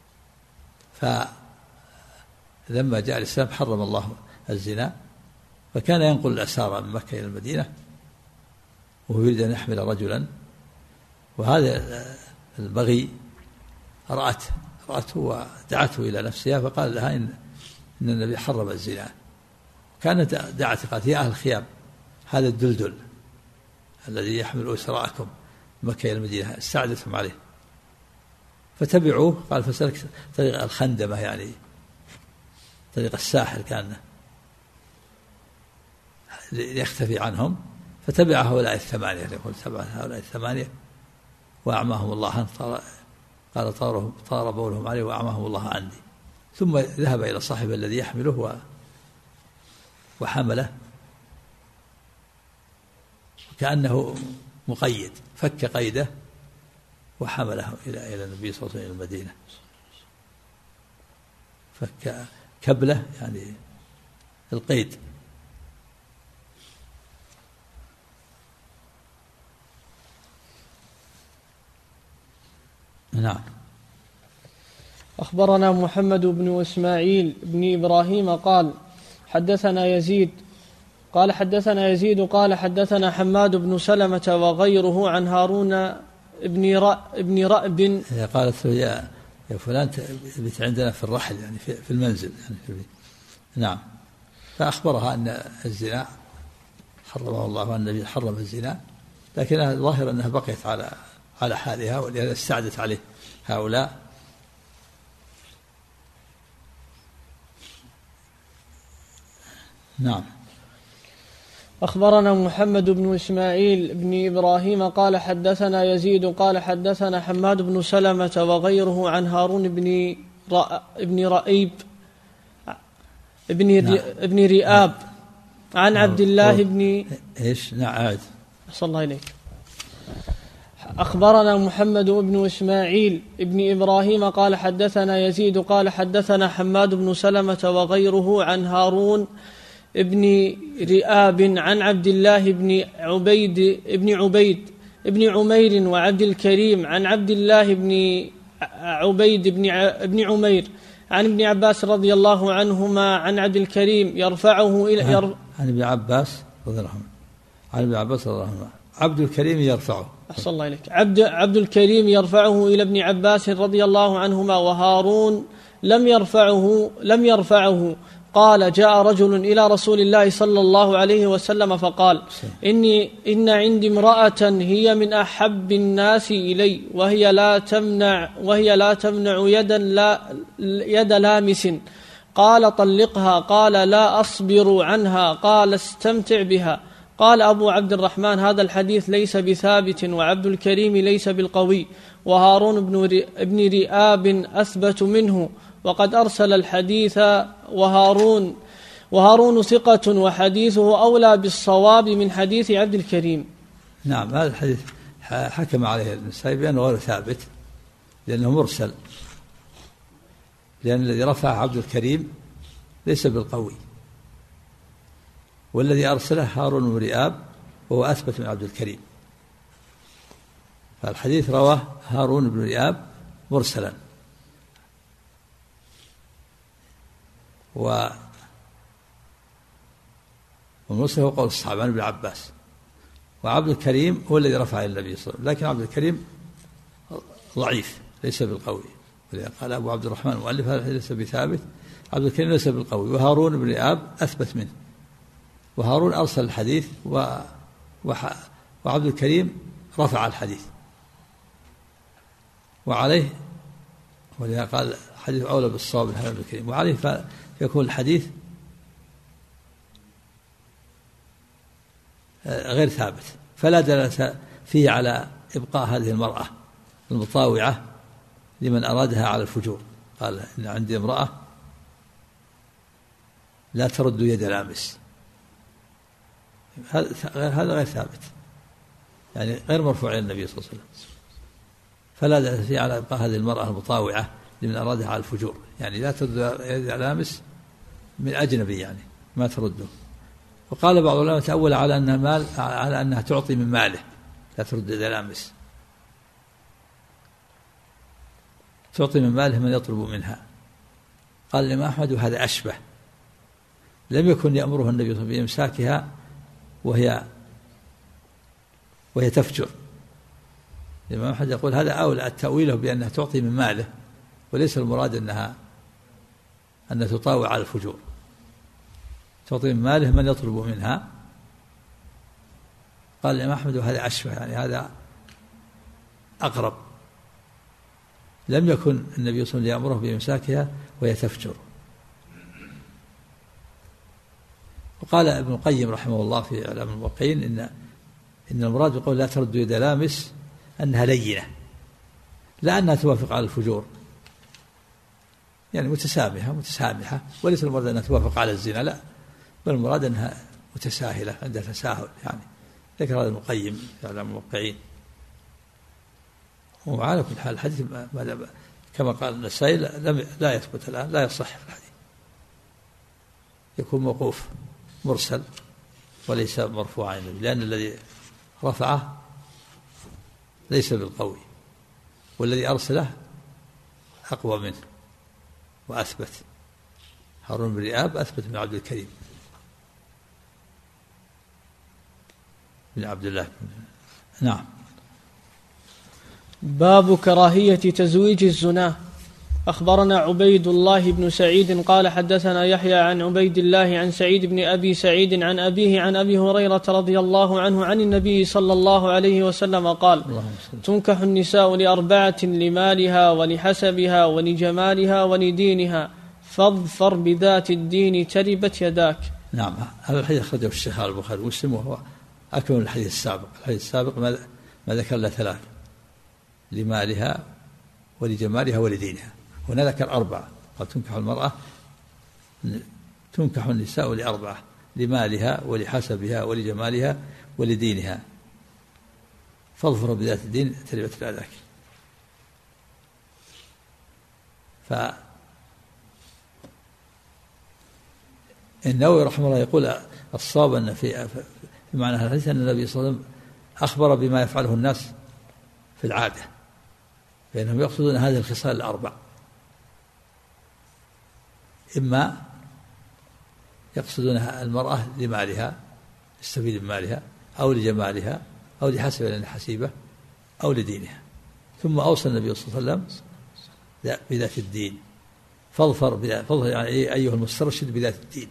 B: فلما جاء الإسلام حرم الله الزنا فكان ينقل الأسارى من مكة إلى المدينة وهو يريد أن يحمل رجلا، وهذا البغي رأته رأته ودعته إلى نفسها فقال لها إن, إن النبي حرم الزنا. كانت دعت قالت يا أهل الخيام هذا الدلدل الذي يحمل أسراءكم مكة إلى المدينة استعدتهم عليه، فتبعوه. قال فسلك طريق الخندمة يعني طريق الساحل كان ليختفي عنهم، فتبع هؤلاء الثمانية يقول تبع هؤلاء الثمانية وأعماهم الله، قال طار طار بولهم عليه وأعماهم الله عني. ثم ذهب إلى صاحب الذي يحمله وحمله كأنه مقيد، فك قيده وحمله إلى إلى النبي صلى الله عليه وسلم المدينة. فك كبله يعني القيد. نعم.
A: أخبرنا محمد بن إسماعيل بن إبراهيم قال حدثنا يزيد قال حدثنا يزيد قال حدثنا حماد بن سلمة وغيره عن هارون ابن رأ ابن رأب.
B: قالت يا يا فلان بت عندنا في الرحل يعني في, في المنزل يعني في نعم. فأخبرها أن الزنا حرمه الله وأن النبي حرم الزنا، لكن الظاهر أنها بقيت على على حالها ولهذا استعدت عليه هؤلاء. نعم.
A: أخبرنا محمد بن إسماعيل بن إبراهيم قال حدثنا يزيد قال حدثنا حماد بن سلمة وغيره عن هارون بن رأ ابن رأيب ابن, نعم. ابن رئاب عن نعم. عبد الله بن
B: إيش نعم عاد
A: صلى الله عليك. أخبرنا محمد بن إسماعيل بن إبراهيم قال حدثنا يزيد قال حدثنا حماد بن سلمة وغيره عن هارون ابن رئاب عن عبد الله بن عبيد ابن عبيد ابن عمير وعبد الكريم عن عبد الله بن عبيد بن ابن عمير عن ابن عباس رضي الله عنهما عن عبد الكريم يرفعه إلى يرف...
B: عن ابن عباس رضي الله عنه عن ابن عباس رضي الله عنه عبد الكريم يرفعه
A: أحسن الله إليك عبد عبد الكريم يرفعه إلى ابن عباس رضي الله عنهما، وهارون لم يرفعه لم يرفعه قال جاء رجل إلى رسول الله صلى الله عليه وسلم فقال إني إن عندي امرأة هي من أحب الناس إلي وهي لا تمنع وهي لا تمنع يدا لا يد لامس. قال طلقها. قال لا أصبر عنها. قال استمتع بها. قال أبو عبد الرحمن هذا الحديث ليس بثابت وعبد الكريم ليس بالقوي، وهارون بن رئاب أثبت منه، وقد أرسل الحديث وهارون وهارون ثقة وحديثه أولى بالصواب من حديث عبد الكريم.
B: نعم. هذا الحديث حكم عليه النسائي بأنه غير ثابت لأنه مرسل، لأن الذي رفع عبد الكريم ليس بالقوي، والذي أرسله هارون بن رئاب وهو أثبت من عبد الكريم. فالحديث رواه هارون بن رئاب مرسلا، و والمرسل هو قول الصحابة عن ابن عباس، وعبد الكريم هو الذي رفع النبي صلى الله عليه وسلم، لكن عبد الكريم ضعيف ليس بالقوي، قال أبو عبد الرحمن المؤلف هذا ليس بثابت، عبد الكريم ليس بالقوي، وهارون بن رئاب أثبت منه، وهارون أرسل الحديث و... وح... وعبد الكريم رفع الحديث، وعليه ولذا قال حديث أولى بالصواب من عبد الكريم، وعليه فيكون الحديث غير ثابت، فلا دلالة فيه على إبقاء هذه المرأة المطاوعة لمن أرادها على الفجور. قال إن عندي امرأة لا ترد يد لامس، هذا غير ثابت، يعني غير مرفوع إلى النبي صلى الله عليه وسلم، فلا دلالة فيه على إبقاء هذه المرأة المطاوعة لمن أرادها على الفجور، يعني لا ترد يد لامس من أجنبي يعني ما ترده. وقال بعض العلماء تأول على أنها مال على أنها تعطي من ماله، لا ترد يد لامس، تعطي من ماله من يطلب منها. قال الإمام أحمد وهذا أشبه، لم يكن يأمره النبي صلى الله عليه وسلم بإمساكها وهي وهي تفجر. الإمام أحمد يقول هذا أولى التأويله بأنها تعطي من ماله، وليس المراد أنها أن تطاوع على الفجور، تعطي من ماله من يطلب منها. قال الإمام أحمد وهذا أشبه، يعني هذا أقرب. لم يكن النبي صلى الله عليه وسلم يأمره بإمساكها وهي تفجر. وقال ابن القيم رحمه الله في إعلام الموقعين إن إن المراد بقول لا ترد يد لامس أنها لينة، لا أنها توافق على الفجور، يعني متسامحة متسامحة، وليس المراد أنها توافق على الزنا، لا، بل المراد أنها متساهلة عندها تساهل. يعني ذكر هذا ابن القيم في إعلام الموقعين. وعلى كل حال الحديث كما قال النسائي لم لا يثبت الآن، لا يصح في الحديث، يكون موقوف مرسل وليس مرفوعا، لأن الذي رفعه ليس بالقوي، والذي أرسله أقوى منه وأثبت. هارون بن رئاب أثبت من عبد الكريم بن عبد الله. نعم.
A: باب كراهية تزويج الزنا. أخبرنا عبيد الله بن سعيد قال حدثنا يحيى عن عبيد الله عن سعيد بن أبي سعيد عن أبيه عن أبي هريرة رضي الله عنه عن النبي صلى الله عليه وسلم قال: تنكح النساء لأربعة: لمالها ولحسبها ولجمالها ولدينها، فاظفر بذات الدين تربت يداك.
B: نعم، هذا الحديث أخرجه الشيخ البخاري ومسلم، وهو أكمل الحديث السابق. الحديث السابق ما ذكر إلا ثلاث: لمالها ولجمالها ولدينها. هنا ذكر أربعة، قال تنكح المرأة تنكح النساء لأربعة: لمالها ولحسبها ولجمالها ولدينها، فاظفر بذات الدين تربت يداك. فالنووي رحمه الله يقول الصواب أن في في معنى هذا الحديث أن النبي صلى الله عليه وسلم أخبر بما يفعله الناس في العادة، فإنهم يقصدون هذه الخصال الأربع: إما يقصدونها المرأة لمالها يستفيد من مالها، أو لجمالها، أو لحسب الحسيبة، أو لدينها. ثم أوصى النبي صلى الله عليه وسلم بذات الدين، فاظفر بذات، فاظفر يعني أيها المسترشد بذات الدين.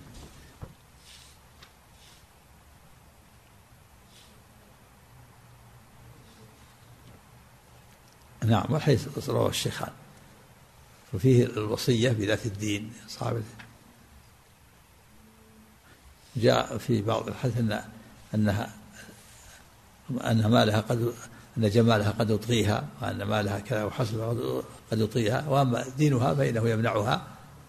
B: نعم، والحديث رواه الشيخان، وفيه الوصية بذات الدين صاحب. جاء في بعض الحديث أن أنها أن مالها قد أن جمالها قد يطغيها، وأن مالها كذا وحسبها قد يطغيها، وأما دينها فإنه يمنعها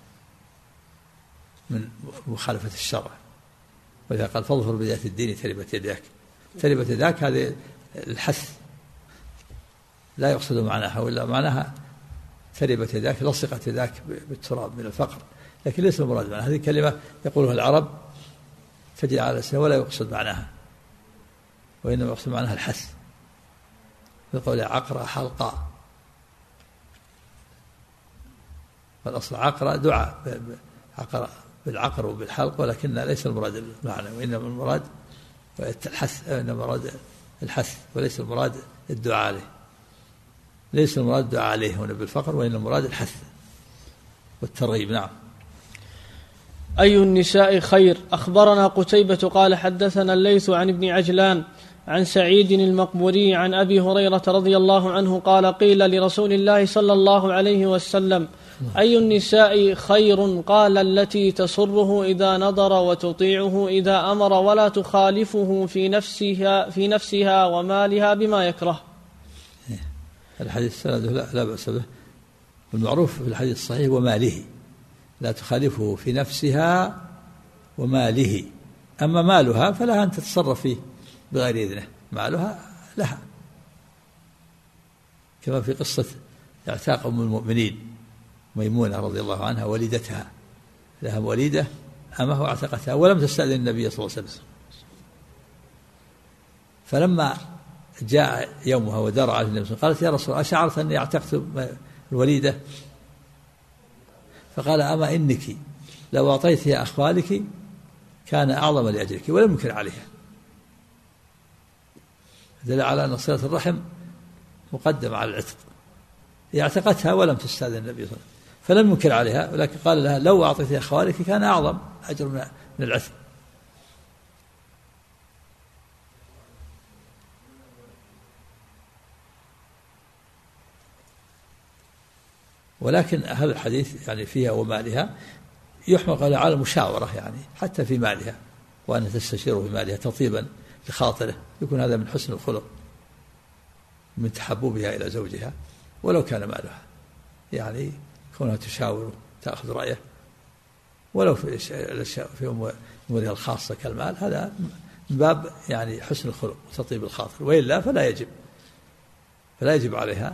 B: من مخالفة الشرع. وإذا قال فاظفر بذات الدين تربت يداك، تربت يداك هذه الحث، لا يقصد معناها، ولا معناها تربت يداك لصقت يداك بالتراب من الفقر، لكن ليس المراد معناها. هذه كلمة يقولها العرب تجري على الألسنة ولا يقصد معناها، وإنما يقصد معناها الحث. يقول عقرة حلقاء، والأصل عقرة دعاء، عقرة بالعقر وبالحلق، ولكن ليس المراد المعنى، وإنما المراد الحث، إنما المراد الحث وليس المراد الدعاء عليه. ليس المراد الدعاء عليه هنا بالفقر، وإن المراد الحث والترغيب. نعم.
A: أي النساء خير. أخبرنا قتيبة قال حدثنا الليث عن ابن عجلان عن سعيد المقبوري عن أبي هريرة رضي الله عنه قال: قيل لرسول الله صلى الله عليه وسلم: أي النساء خير؟ قال: التي تسره إذا نظر وتطيعه إذا أمر ولا تخالفه في نفسها في نفسها ومالها بما يكره.
B: الحديث سنده لا, لا بأس به، والمعروف في الحديث الصحيح وماله، لا تخالفه في نفسها وماله. أما مالها فلها أن تتصرف فيه بغير إذنه، مالها لها، كما في قصة اعتاق أم المؤمنين ميمونة رضي الله عنها وليدتها، لها وليدة أمه اعتقتها ولم تستأذن النبي صلى الله عليه وسلم، فلما جاء يومها ودار على النبي قالت: يا رسول الله، أشعرت أني اعتقت الوليدة؟ فقال: أما إنك لو أعطيتها أخوالك كان أعظم لأجلك ولم ينكر عليها، دل على أن صلة الرحم مقدم على العتق. هي اعتقتها ولم تستأذن النبي صلى الله عليه وسلم فلم ينكر عليها، ولكن قال لها لو أعطيتها خوالك كان أعظم أجر من العتق. ولكن هذا الحديث يعني فيها ومالها يحمل على المشاورة، يعني حتى في مالها، وأن تستشيره في مالها تطيبا لخاطره، يكون هذا من حسن الخلق من تحببها إلى زوجها ولو كان مالها، يعني كونها تشاور تأخذ رأيه ولو في في أمورها الخاصة كالمال، هذا من باب يعني حسن الخلق وتطيب الخاطر، وإلا فلا يجب فلا يجب عليها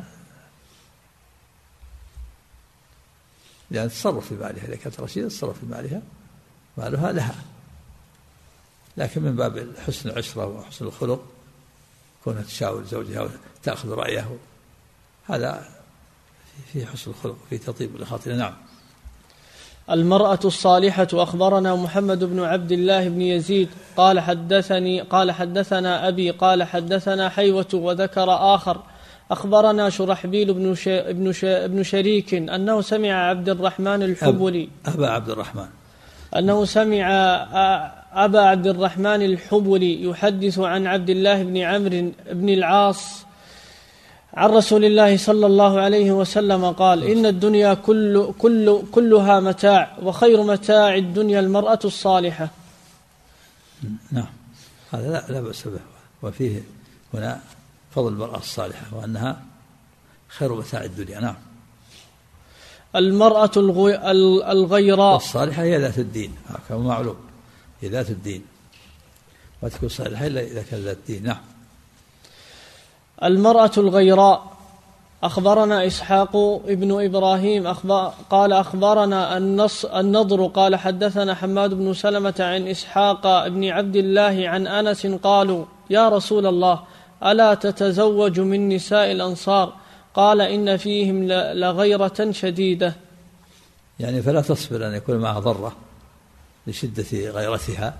B: لأن تتصرف في مالها، إذا كانت رشيدة تتصرف في مالها، مالها لها، لكن من باب حسن العشرة وحسن الخلق كونها تشاور زوجها وتأخذ رأيه، هذا في حسن الخلق في تطيب الخاطر. نعم.
A: المرأة الصالحة. أخبرنا محمد بن عبد الله بن يزيد قال حدثني قال حدثنا أبي قال حدثنا حيوة وذكر آخر أخبرنا شرحبيل بن ش... بن, ش... بن شريك أنه سمع عبد الرحمن الحبلي
B: أبا عبد الرحمن
A: أنه سمع أبا عبد الرحمن الحبلي يحدث عن عبد الله بن عمرو بن العاص عن رسول الله صلى الله عليه وسلم قال إن الدنيا كل كل كلها متاع وخير متاع الدنيا المرأة الصالحة.
B: نعم، هذا لا, لا بأس به، وفيه هنا فضل المرأة الصالحة وأنها خير متاع الدنيا. نعم.
A: المرأة الغيراء
B: الصالحة هي ذات الدين، كما معلوم هي ذات الدين، ما تكون صالحة إلا إذا كان ذات الدين. نعم.
A: المرأة الغيراء. أخبرنا إسحاق ابن إبراهيم أخبر قال أخبرنا النص النضر قال حدثنا حماد بن سلمة عن إسحاق بن عبد الله عن أنس قالوا يا رسول الله ألا تتزوج من نساء الأنصار؟ قال إن فيهم لغيرة شديدة،
B: يعني فلا تصبر أن يكون معها ضرة لشدة غيرتها.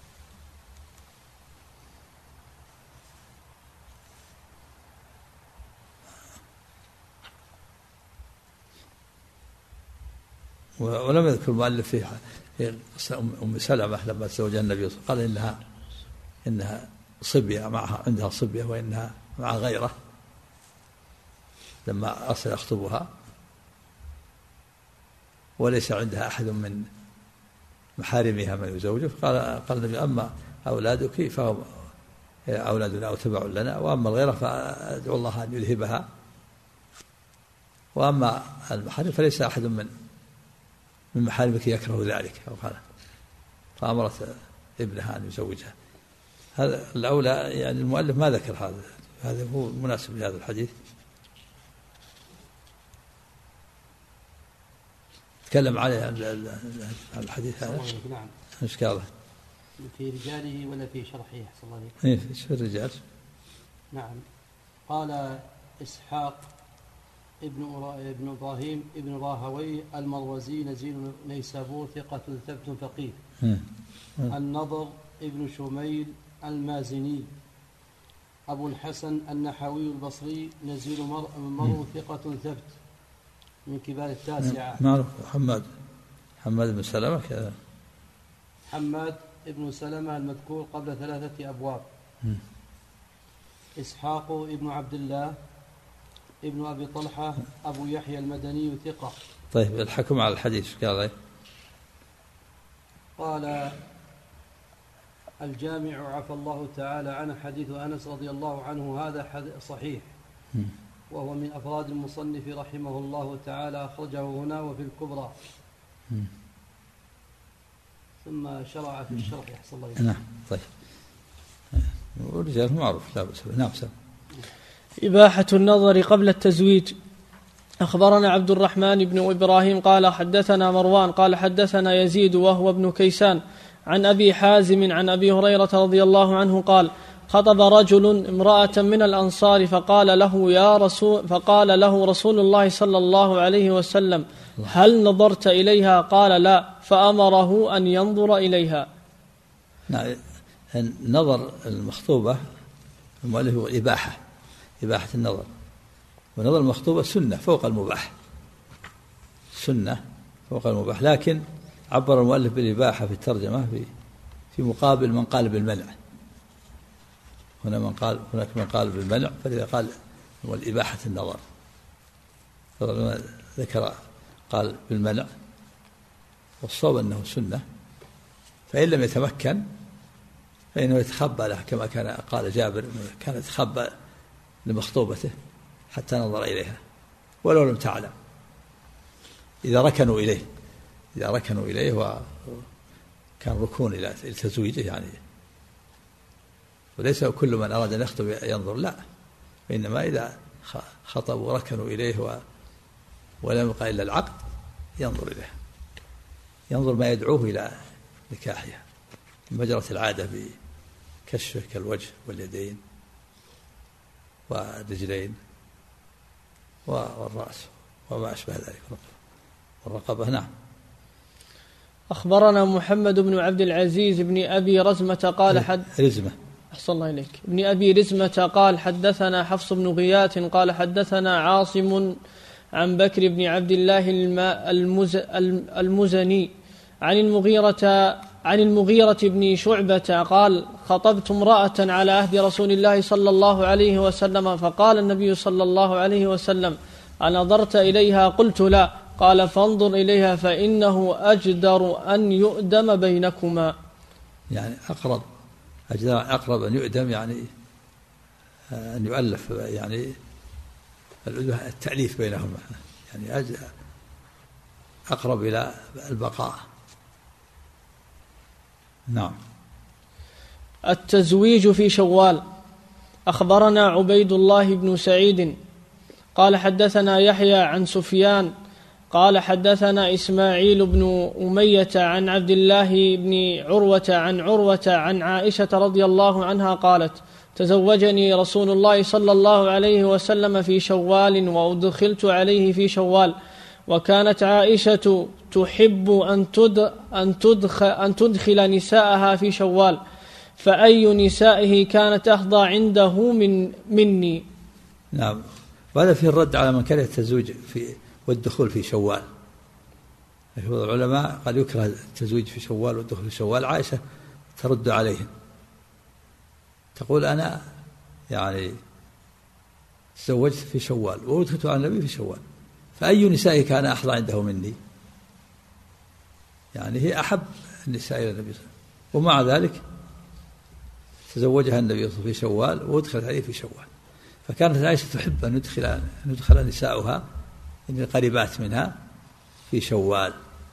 B: ولم يذكر المؤلف فيها أم سلمة لما تزوجها النبي قال إنها إنها صبية معها عندها صبية وإنها مع غيره لما أصل يخطبها وليس عندها أحد من محارمها من يزوجه. قال قال النبي أما أولادك فهم أولادنا أو تبع لنا، وأما الغيرة فأدعو الله أن يذهبها، وأما المحارم فليس أحد من من محارمك يكره ذلك. فأمرت ابنها أن يزوجها. هذا الأولى، يعني المؤلف ما ذكر هذا، هذا هو مناسب لهذا الحديث. تكلم عليه عن الحديث هذا.
D: نعم.
B: ايش قاله؟
D: في رجاله ولا في شرحه؟ أحسن الله عليك.
B: ايه في الرجال.
D: نعم. قال إسحاق ابن ابن إبراهيم ابن راهوي المروزي نزيل نيسابور ثقة ثبت فقيه. النضر ابن شميل المازني أبو الحسن النحوي البصري نزيل مرو ثقة ثبت من كبار التاسعة.
B: معروف. حماد حماد بن سلمة كذا.
D: حماد ابن سلمة المذكور قبل ثلاثة أبواب. م. إسحاق ابن عبد الله ابن أبي طلحة أبو يحيى المدني ثقة.
B: طيب الحكم على الحديث قال
D: قال الجامع عفى الله تعالى عنه حديث أنس رضي الله عنه هذا صحيح، م. وهو من أفراد المصنف رحمه الله تعالى، أخرجه هنا وفي الكبرى. م. ثم شرع في الشرح يحصل الله.
B: نعم. طيب والرجال معروف لا بأس. نعم. سلام.
A: إباحة النظر قبل التزويج. أخبرنا عبد الرحمن بن إبراهيم قال حدثنا مروان قال حدثنا يزيد وهو ابن كيسان عن أبي حازم عن أبي هريرة رضي الله عنه قال خطب رجل امرأة من الأنصار فقال له يا رسول فقال له رسول الله صلى الله عليه وسلم هل نظرت إليها؟ قال لا، فأمره أن ينظر إليها.
B: نعم. النظر المخطوبة المؤلف هو إباحة إباحة النظر، ونظر المخطوبة سنة فوق المباح، سنة فوق المباح، لكن عبر المؤلف بالإباحة في الترجمة في في مقابل من قال بالمنع. هنا من قال هناك من قال بالمنع، فإذا قال والإباحة النظر ذكر قال بالمنع، والصواب أنه سنة، فإن لم يتمكن فإنه يتخبى له كما كان قال جابر كان يتخبى لمخطوبته حتى نظر إليها ولو لم تعلم، إذا ركنوا إليه إذا ركنوا إليه وكان ركون إلى تزويجه يعني، وليس كل من أراد أن يخطب ينظر، لا، وإنما إذا خطبوا وركنوا إليه ولم يبقى إلا العقد ينظر إليه، ينظر ما يدعوه إلى نكاحها، مجرة العادة بكشفه كالوجه واليدين والرجلين والرأس وما أشبه ذلك والرقبة. نعم.
A: أخبرنا محمد بن عبد العزيز بن أبي رزمة قال حد
B: رزمة
A: أحسن الله إليك ابن أبي رزمة قال حدثنا حفص بن غياث قال حدثنا عاصم عن بكر بن عبد الله المز المزني عن المغيرة عن المغيرة بن شعبة قال خطبت امرأة على عهد رسول الله صلى الله عليه وسلم، فقال النبي صلى الله عليه وسلم أنظرت إليها؟ قلت لا. قال فانظر إليها فإنه أجدر أن يؤدم بينكما،
B: يعني أقرب أجدر أقرب أن يؤدم يعني أن يؤلف يعني التأليف بينهما، يعني أقرب إلى البقاء. نعم.
A: التزويج في شوال. أخبرنا عبيد الله بن سعيد قال حدثنا يحيى عن سفيان قال حدثنا إسماعيل بن أمية عن عبد الله بن عروة عن عروة عن عائشة رضي الله عنها قالت تزوجني رسول الله صلى الله عليه وسلم في شوال وأدخلت عليه في شوال، وكانت عائشة تحب أن أن تدخل, أن تدخل نساءها في شوال، فأي نسائه كانت أحظى عنده من مني.
B: نعم. وهذا فيه الرد على من كره التزويج في والدخول في شوال. العلماء قال يكره التزويج في شوال والدخول في شوال. عائشة ترد عليهم تقول أنا يعني تزوجت في شوال وأدخلت على النبي في شوال، فأي نسائه كان أحظى عنده مني، يعني هي أحب النساء إلى النبي صلى الله عليه وسلم، ومع ذلك تزوجها النبي في شوال وأدخلت عليه في شوال. فكانت عائشة تحب أن يدخل, أن يدخل نساؤها إن القريبات منها في شوال،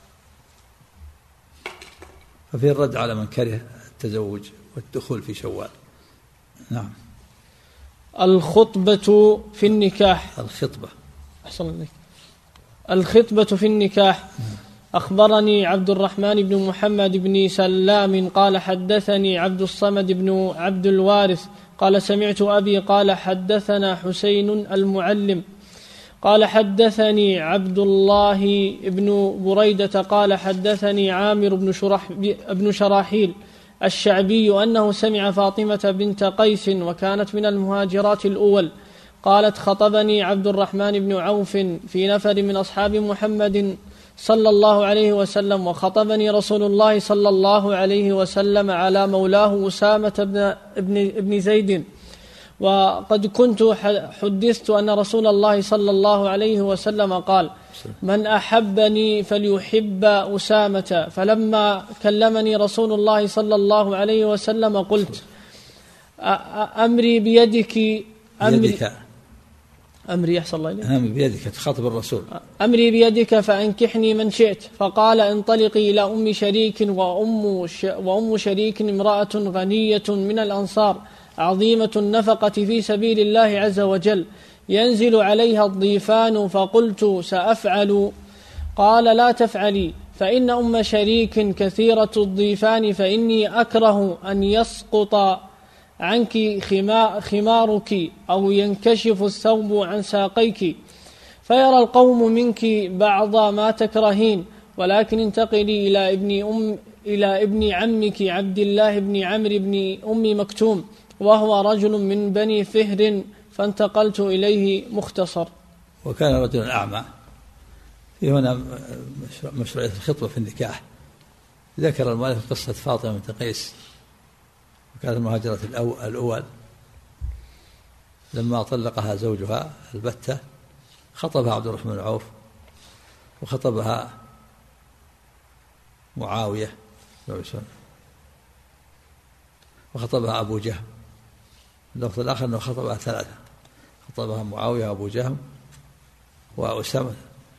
B: ففي الرد على من كره التزوج والدخول في شوال. نعم.
A: الخطبة في النكاح.
B: الخطبة
A: أحسن الله. الخطبة في النكاح. أخبرني عبد الرحمن بن محمد بن سلام قال حدثني عبد الصمد بن عبد الوارث قال سمعت أبي قال حدثنا حسين المعلم قال حدثني عبد الله بن بريدة قال حدثني عامر بن, شرح بن شراحيل الشعبي أنه سمع فاطمة بنت قيس وكانت من المهاجرات الأول قالت خطبني عبد الرحمن بن عوف في نفر من أصحاب محمد صلى الله عليه وسلم، وخطبني رسول الله صلى الله عليه وسلم على مولاه أسامة بن, ابن, ابن زيد، وقد كنت حدثت أن رسول الله صلى الله عليه وسلم قال من أحبني فليحب أسامة، فلما كلمني رسول الله صلى الله عليه وسلم قلت أمري بيدك أمري أمري يحصل الله إليه
B: أمري بيدك تخاطب الرسول
A: أمري بيدك فأنكحني من شئت، فقال انطلقي إلى أم شريك وأم, ش... وأم شريك امرأة غنية من الأنصار عظيمة النفقة في سبيل الله عز وجل ينزل عليها الضيفان، فقلت سأفعل. قال لا تفعلي فإن أم شريك كثيرة الضيفان، فإني أكره أن يسقط عنك خمارك أو ينكشف الثوب عن ساقيك فيرى القوم منك بعض ما تكرهين، ولكن انتقلي إلى ابن أم إلى ابن عمك عبد الله بن عمرو بن أم مكتوم وهو رجل من بني فهر فانتقلت إليه مختصر.
B: وكان رجلا أعمى. في هنا مشروعية الخطبة في النكاح. ذكر المؤلف قصة فاطمة بنت قيس وكانت المهاجرة الأول لما طلقها زوجها البتة خطبها عبد الرحمن بن عوف وخطبها معاوية وخطبها أبو جهم. اللفظ الآخر أنه خطبها ثلاثة، خطبها معاوية وأبو جهم وأسامة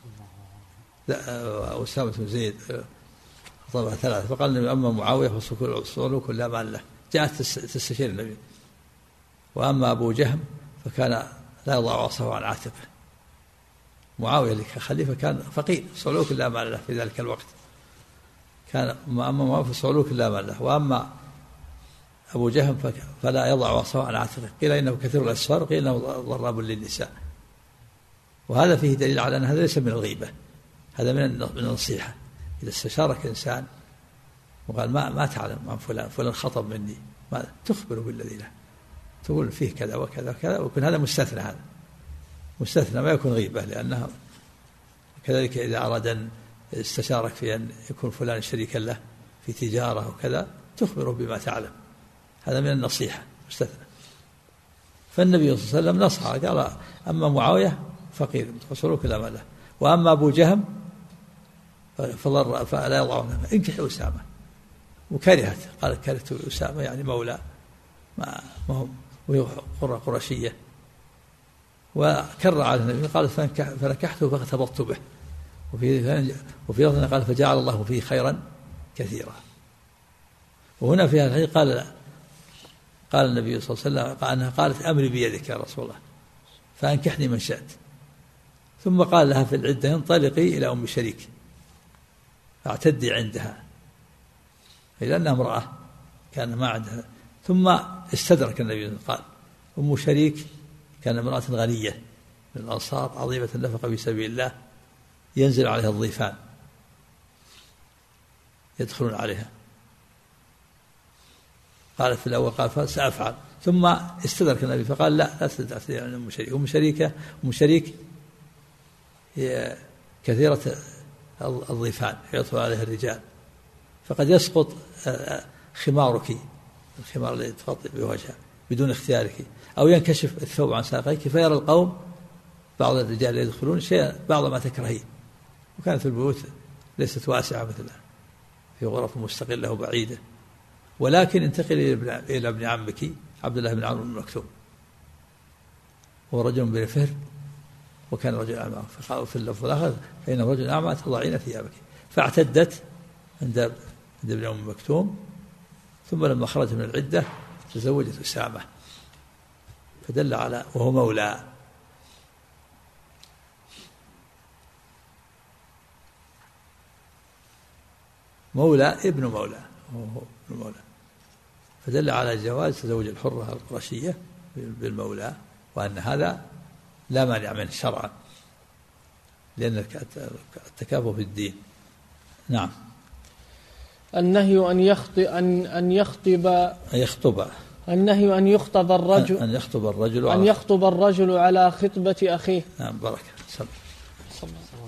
B: وأسامة بن زيد، خطبها ثلاثة. فقال النبي أما معاوية فصلوك لا مال له، جاءت تستشير النبي. وأما أبو جهم فكان لا يضع عصاه عن عاتقه. معاوية اللي خليفة كان فقير، صعلوك لا مال له في ذلك الوقت، كان أما معاوية فصعلوك لا مال له. وأما أبو جهم فلا يضع عصاه عن عاتقه، قيل إنه كثير الأسفار وقيل إنه ضراب للنساء. وهذا فيه دليل على أن هذا ليس من الغيبة، هذا من من النصيحة. إذا استشارك إنسان وقال ما ما تعلم عن فلان فلان خطب مني، ما تخبره بالذي له، تقول فيه كذا وكذا وكذا، ويكون هذا مستثنى، هذا مستثنى ما يكون غيبة. لأنها كذلك إذا أراد أن استشارك في أن يكون فلان شريكا له في تجارة وكذا تخبره بما تعلم، هذا من النصيحة مستثنى. فالنبي صلى الله عليه وسلم نصح قال أما معاوية فقير فصلوك لا مال له، وأما أبو جهم فضر فلا يضعونه، انكح أسامة. وكرهت، قالت كرهت أسامة يعني مولى ما هم وهي قرة قرشية. وكر على النبي قال فنكحته فاغتبطت به. وفي وفي لفظ قال فجعل الله فيه خيرا كثيرا. وهنا في هذا الحديث قال قال النبي صلى الله عليه وسلم قال أنها قالت أمري بيدك يا رسول الله فأنكحني من شئت. ثم قال لها في العدة انطلقي إلى أم شريك فاعتدي عندها، لأنها امرأة كان ما عندها. ثم استدرك النبي قال أم شريك كان امرأة غنية من الأنصار عظيمة النفقة في سبيل الله، ينزل عليها الضيفان يدخلون عليها. قالت في الأول قال سأفعل، ثم استدرك النبي فقال لا لا تستدرك عن أم شريك. أم شريكة أم شريك هي كثيرة الضيفان يدخل عليها الرجال، فقد يسقط خمارك، الخمار الذي تغطي بوجهها بدون اختيارك، أو ينكشف الثوب عن ساقيك فيرى القوم بعض الرجال يدخلون شيئا بعض ما تكرهين. وكانت البيوت ليست واسعة مثلها، في غرف مستقلة وبعيدة. ولكن انتقل إلى ابن عمك عبد الله بن عمرو بن مكتوم، هو رجل بن فهر وكان رجل أعمى. فقال في اللفظ الآخر فإنه رجل أعمى تضعين ثيابك. فاعتدت عند عند ابن أم مكتوم، ثم لما خرج من العدة تزوجت أسامة، فدل على وهو مولى. مولى ابن مولى وهو ابن مولى، فدل على جواز تزوج الحرة القرشية بالمولى، وأن هذا لا مانع منه شرعا، لأن التكافؤ في الدين. نعم.
A: النهي أن يخطب أن أن يخطب
B: أن يخطب
A: النهي أن يخطب الرجل
B: أن يخطب الرجل
A: أن يخطب الرجل على خطبة أخيه.
B: نعم. بركة.